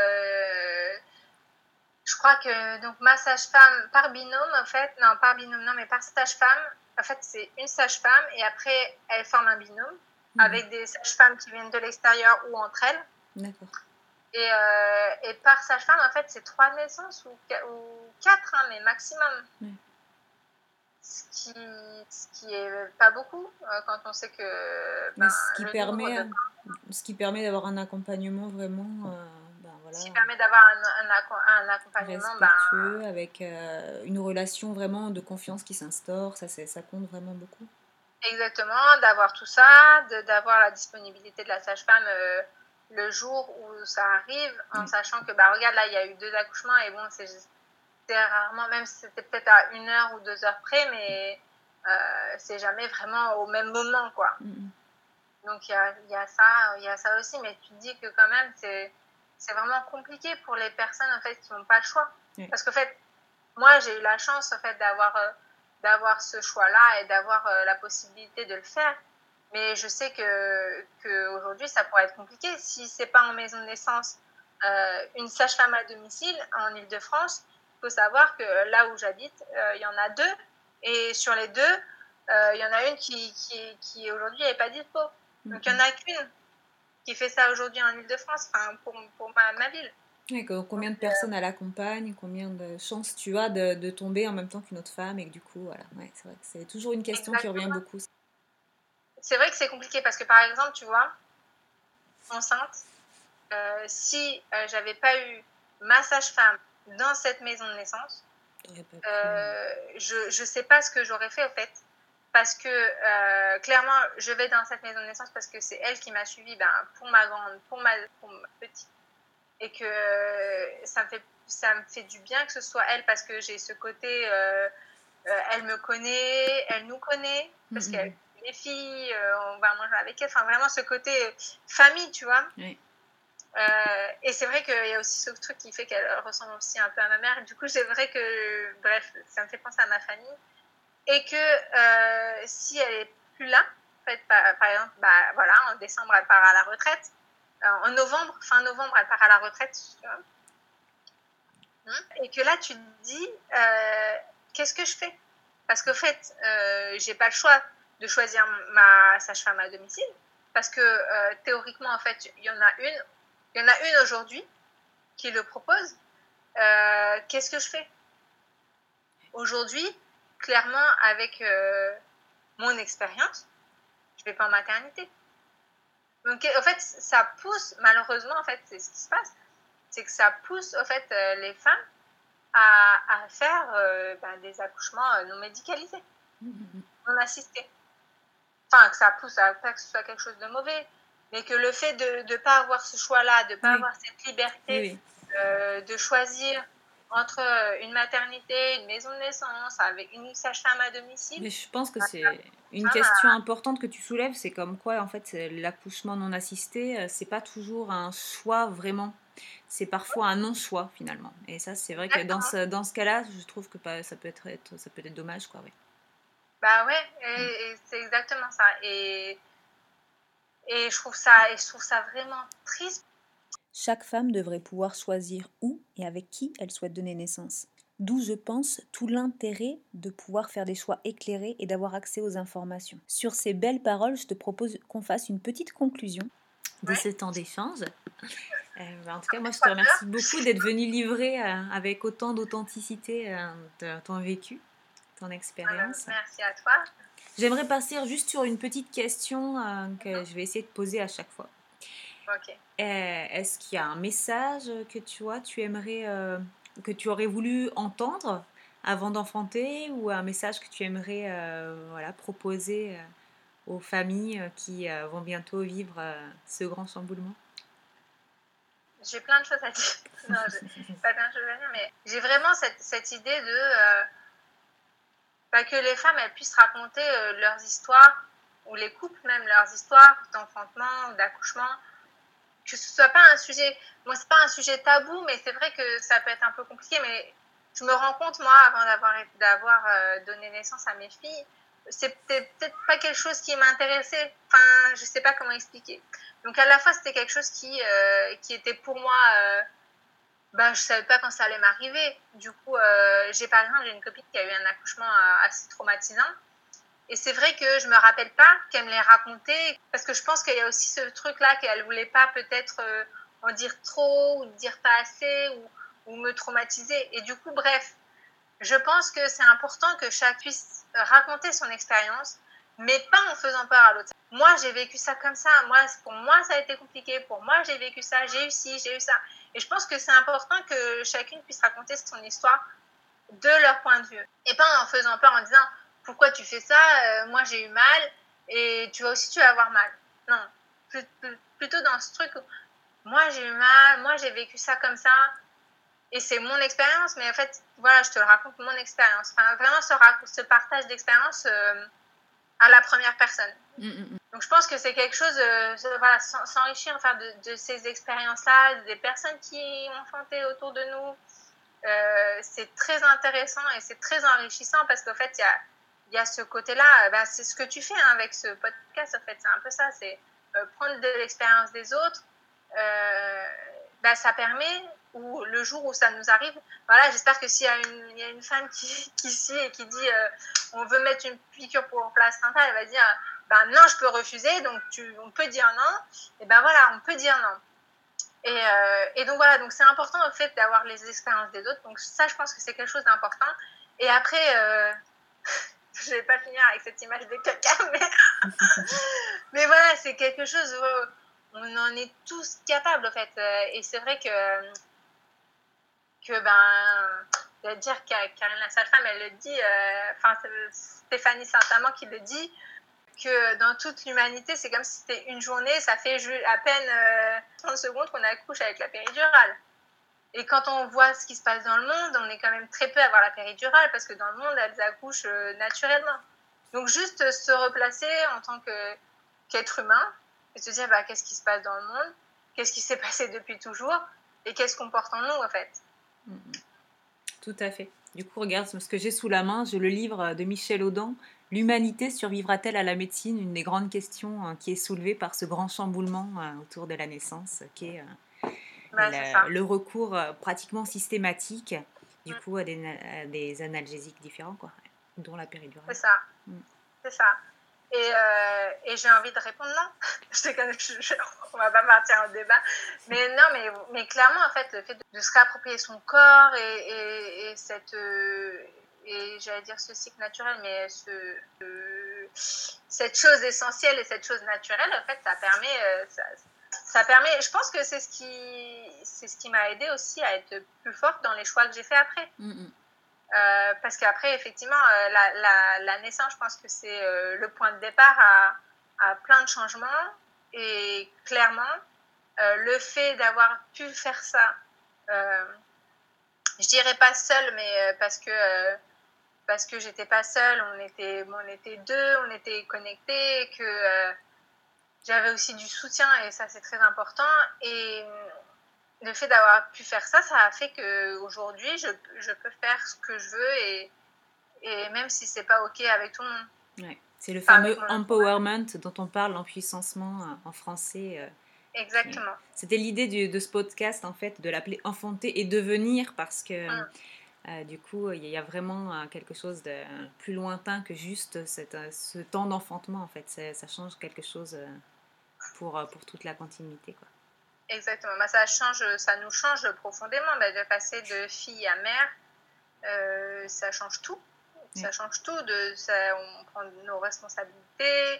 je crois que donc ma sage-femme par binôme, en fait, non, par binôme, non, mais par sage-femme, en fait, c'est une sage-femme et après, elle forme un binôme avec des sages-femmes qui viennent de l'extérieur ou entre elles. D'accord. Et par sage-femme, en fait, c'est 3 naissances ou 4, hein, mais maximum. Ouais. Ce qui est pas beaucoup quand on sait que Mais le nombre de ce qui permet d'avoir un accompagnement vraiment, voilà, ce qui permet d'avoir un accompagnement respectueux, avec une relation vraiment de confiance qui s'instaure, ça compte vraiment beaucoup. exactement, d'avoir tout ça, d'avoir la disponibilité de la sage-femme le jour où ça arrive, en Oui. sachant que, regarde, là, il y a eu 2 accouchements, et bon, c'est rarement, même si c'était peut-être à 1 heure ou 2 heures près, mais c'est jamais vraiment au même moment, quoi. Donc, il y a ça aussi, mais tu te dis que quand même, c'est vraiment compliqué pour les personnes, en fait, qui n'ont pas le choix. Oui. Parce qu'en fait, moi, j'ai eu la chance, en fait, d'avoir ce choix-là et d'avoir la possibilité de le faire. Mais je sais que aujourd'hui, ça pourrait être compliqué. Si c'est pas en maison de naissance, une sage-femme à domicile en Île-de-France, il faut savoir que là où j'habite, il y en a 2. Et sur les 2, il y en a une qui aujourd'hui n'est pas dispo. Donc, il n'y en a qu'une qui fait ça aujourd'hui en Île-de-France, enfin, pour ma ville. Ouais, combien de personnes elle accompagne, combien de chances tu as de tomber en même temps qu'une autre femme, et que du coup, voilà. Ouais, c'est vrai que c'est toujours une question qui revient beaucoup. C'est vrai que c'est compliqué parce que, par exemple, tu vois, enceinte, si j'avais pas eu ma sage-femme dans cette maison de naissance, je sais pas ce que j'aurais fait, au fait. Parce que clairement, je vais dans cette maison de naissance parce que c'est elle qui m'a suivie pour ma grande, pour ma petite. Et que ça me fait du bien que ce soit elle, parce que j'ai ce côté, elle me connaît, elle nous connaît, parce qu'elle les filles, on va manger avec elle, enfin vraiment ce côté famille, tu vois. Oui. Et c'est vrai qu'il y a aussi ce truc qui fait qu'elle ressemble aussi un peu à ma mère. Du coup, c'est vrai que, bref, ça me fait penser à ma famille. Et que si elle est plus là, en fait, par exemple, voilà, en décembre, elle part à la retraite. En novembre, fin novembre, elle part à la retraite. Tu vois. Et que là, tu te dis, qu'est-ce que je fais? Parce qu'en fait, j'ai pas le choix de choisir ma sage-femme à domicile. Parce que théoriquement, en fait, il y en a une aujourd'hui qui le propose. Qu'est-ce que je fais? Aujourd'hui, clairement, avec mon expérience, je vais pas en maternité. Donc, en fait, ça pousse, malheureusement, en fait, c'est ce qui se passe, c'est que ça pousse, en fait, les femmes à faire des accouchements non médicalisés, non assistés. Enfin, que ça pousse à pas que ce soit quelque chose de mauvais, mais que le fait de ne pas avoir ce choix-là, de ne pas avoir cette liberté de choisir entre une maternité, une maison de naissance, avec une sage-femme à domicile. Mais je pense que c'est une question importante que tu soulèves, c'est comme quoi, en fait, l'accouchement non assisté, c'est pas toujours un choix vraiment. C'est parfois un non-choix, finalement. Et ça, c'est vrai que dans ce cas-là, je trouve que ça peut être dommage, quoi, oui. Bah ouais, et c'est exactement ça. Et je trouve ça vraiment triste. Chaque femme devrait pouvoir choisir où et avec qui elle souhaite donner naissance. D'où, je pense, tout l'intérêt de pouvoir faire des choix éclairés et d'avoir accès aux informations. Sur ces belles paroles, je te propose qu'on fasse une petite conclusion de ce temps d'échange. En tout cas, moi, je te remercie beaucoup d'être venue livrer avec autant d'authenticité ton vécu, ton expérience. Merci à toi. J'aimerais passer juste sur une petite question que je vais essayer de poser à chaque fois. Ok. Est-ce qu'il y a un message que tu aimerais, que tu aurais voulu entendre avant d'enfanter, ou un message que tu aimerais proposer aux familles qui vont bientôt vivre ce grand chamboulement? j'ai plein de choses à dire. Non, j'ai pas plein de choses à dire, mais j'ai vraiment cette idée de que les femmes elles puissent raconter leurs histoires, ou les couples même leurs histoires d'enfantement ou d'accouchement, que ce soit pas un sujet, moi c'est pas un sujet tabou, mais c'est vrai que ça peut être un peu compliqué, mais je me rends compte moi avant d'avoir donné naissance à mes filles, c'était peut-être pas quelque chose qui m'intéressait, enfin je sais pas comment expliquer. Donc à la fois c'était quelque chose qui était pour moi je savais pas quand ça allait m'arriver. Du coup, j'ai une copine qui a eu un accouchement assez traumatisant. Et c'est vrai que je me rappelle pas qu'elle me l'ait raconté, parce que je pense qu'il y a aussi ce truc-là qu'elle voulait pas peut-être en dire trop, ou dire pas assez, ou me traumatiser. Et du coup, bref, je pense que c'est important que chacun puisse raconter son expérience, mais pas en faisant peur à l'autre. Moi, j'ai vécu ça comme ça. Pour moi, ça a été compliqué. Pour moi, j'ai vécu ça. J'ai eu ci, j'ai eu ça. Et je pense que c'est important que chacune puisse raconter son histoire de leur point de vue. Et pas en faisant peur, en disant « Pourquoi tu fais ça ? Moi, j'ai eu mal. Et tu vas avoir mal. » Non. Plutôt dans ce truc où moi, j'ai eu mal. Moi, j'ai vécu ça comme ça. Et c'est mon expérience, mais en fait, voilà, je te raconte mon expérience. Enfin, vraiment ce partage d'expérience à la première personne. Donc, je pense que c'est quelque chose, voilà, s'enrichir enfin, de ces expériences-là, des personnes qui ont enfanté autour de nous. C'est très intéressant et c'est très enrichissant parce qu'en fait, il y a ce côté-là. C'est ce que tu fais avec ce podcast, en fait. C'est un peu ça, c'est prendre de l'expérience des autres. Ça permet, ou le jour où ça nous arrive, voilà, j'espère que s'il y a une femme qui suit et qui dit on veut mettre une piqûre pour placenta, elle va dire non, je peux refuser, donc on peut dire non, et voilà, on peut dire non. Et donc voilà, donc c'est important en fait d'avoir les expériences des autres, donc ça je pense que c'est quelque chose d'important. Et après, je vais pas finir avec cette image de caca, mais voilà, c'est quelque chose où on en est tous capables en fait. Et c'est vrai que dire Karine La Salle-Femme, elle le dit, Stéphanie Saint-Amand qui le dit, que dans toute l'humanité, c'est comme si c'était une journée, ça fait à peine 30 secondes qu'on accouche avec la péridurale. Et quand on voit ce qui se passe dans le monde, on est quand même très peu à avoir la péridurale, parce que dans le monde, elles accouchent naturellement. Donc juste se replacer en tant qu'être humain, et se dire qu'est-ce qui se passe dans le monde, qu'est-ce qui s'est passé depuis toujours, et qu'est-ce qu'on porte en nous en fait. Tout à fait. Du coup, regarde ce que j'ai sous la main, j'ai le livre de Michel Audin, L'humanité survivra-t-elle à la médecine ? Une des grandes questions qui est soulevée par ce grand chamboulement autour de la naissance, qui est le recours pratiquement systématique du coup à des analgésiques différents, quoi, dont la péridurale. C'est ça. C'est ça. Et j'ai envie de répondre non. On va pas partir en débat. Mais non, mais clairement, en fait, le fait de se réapproprier son corps et et j'allais dire ce cycle naturel, mais cette chose essentielle et cette chose naturelle, en fait, ça permet. Je pense que c'est ce qui m'a aidée aussi à être plus forte dans les choix que j'ai fait après. Parce qu'après, effectivement, la naissance, je pense que c'est le point de départ à plein de changements. Et clairement, le fait d'avoir pu faire ça, je dirais pas seule, mais parce que j'étais pas seule, on était deux, on était connectés, que j'avais aussi du soutien, et ça c'est très important. Et le fait d'avoir pu faire ça, ça a fait qu'aujourd'hui, je peux faire ce que je veux, et même si c'est pas OK avec tout le monde. Ouais. C'est le fameux empowerment dont on parle, l'enpuissancement en français. Exactement. C'était l'idée de ce podcast, en fait, de l'appeler enfanter et devenir, parce que du coup, il y a vraiment quelque chose de plus lointain que juste ce temps d'enfantement, en fait. Ça change quelque chose pour toute la continuité, quoi. Exactement. Ça nous change profondément. De passer de fille à mère, ça change tout. Ça change tout. On prend nos responsabilités.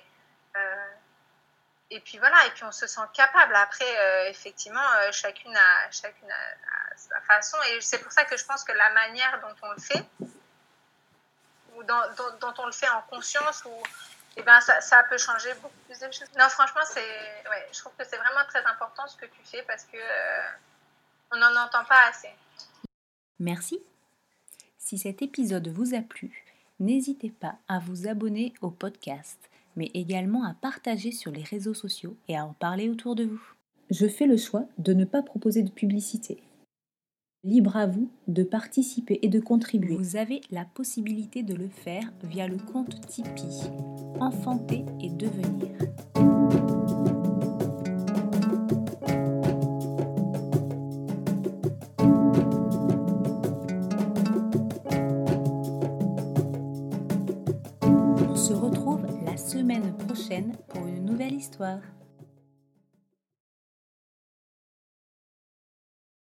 Et puis voilà, et puis on se sent capable. Après, effectivement, chacune a sa façon. Et c'est pour ça que je pense que la manière dont on le fait, ou dont on le fait en conscience, ça peut changer beaucoup plus de choses. Non, franchement, je trouve que c'est vraiment très important ce que tu fais, parce que On n'en entend pas assez. Merci. Si cet épisode vous a plu, n'hésitez pas à vous abonner au podcast, mais également à partager sur les réseaux sociaux et à en parler autour de vous. Je fais le choix de ne pas proposer de publicité. Libre à vous de participer et de contribuer. Vous avez la possibilité de le faire via le compte Tipeee, Enfanter et Devenir. On se retrouve la semaine prochaine pour une nouvelle histoire.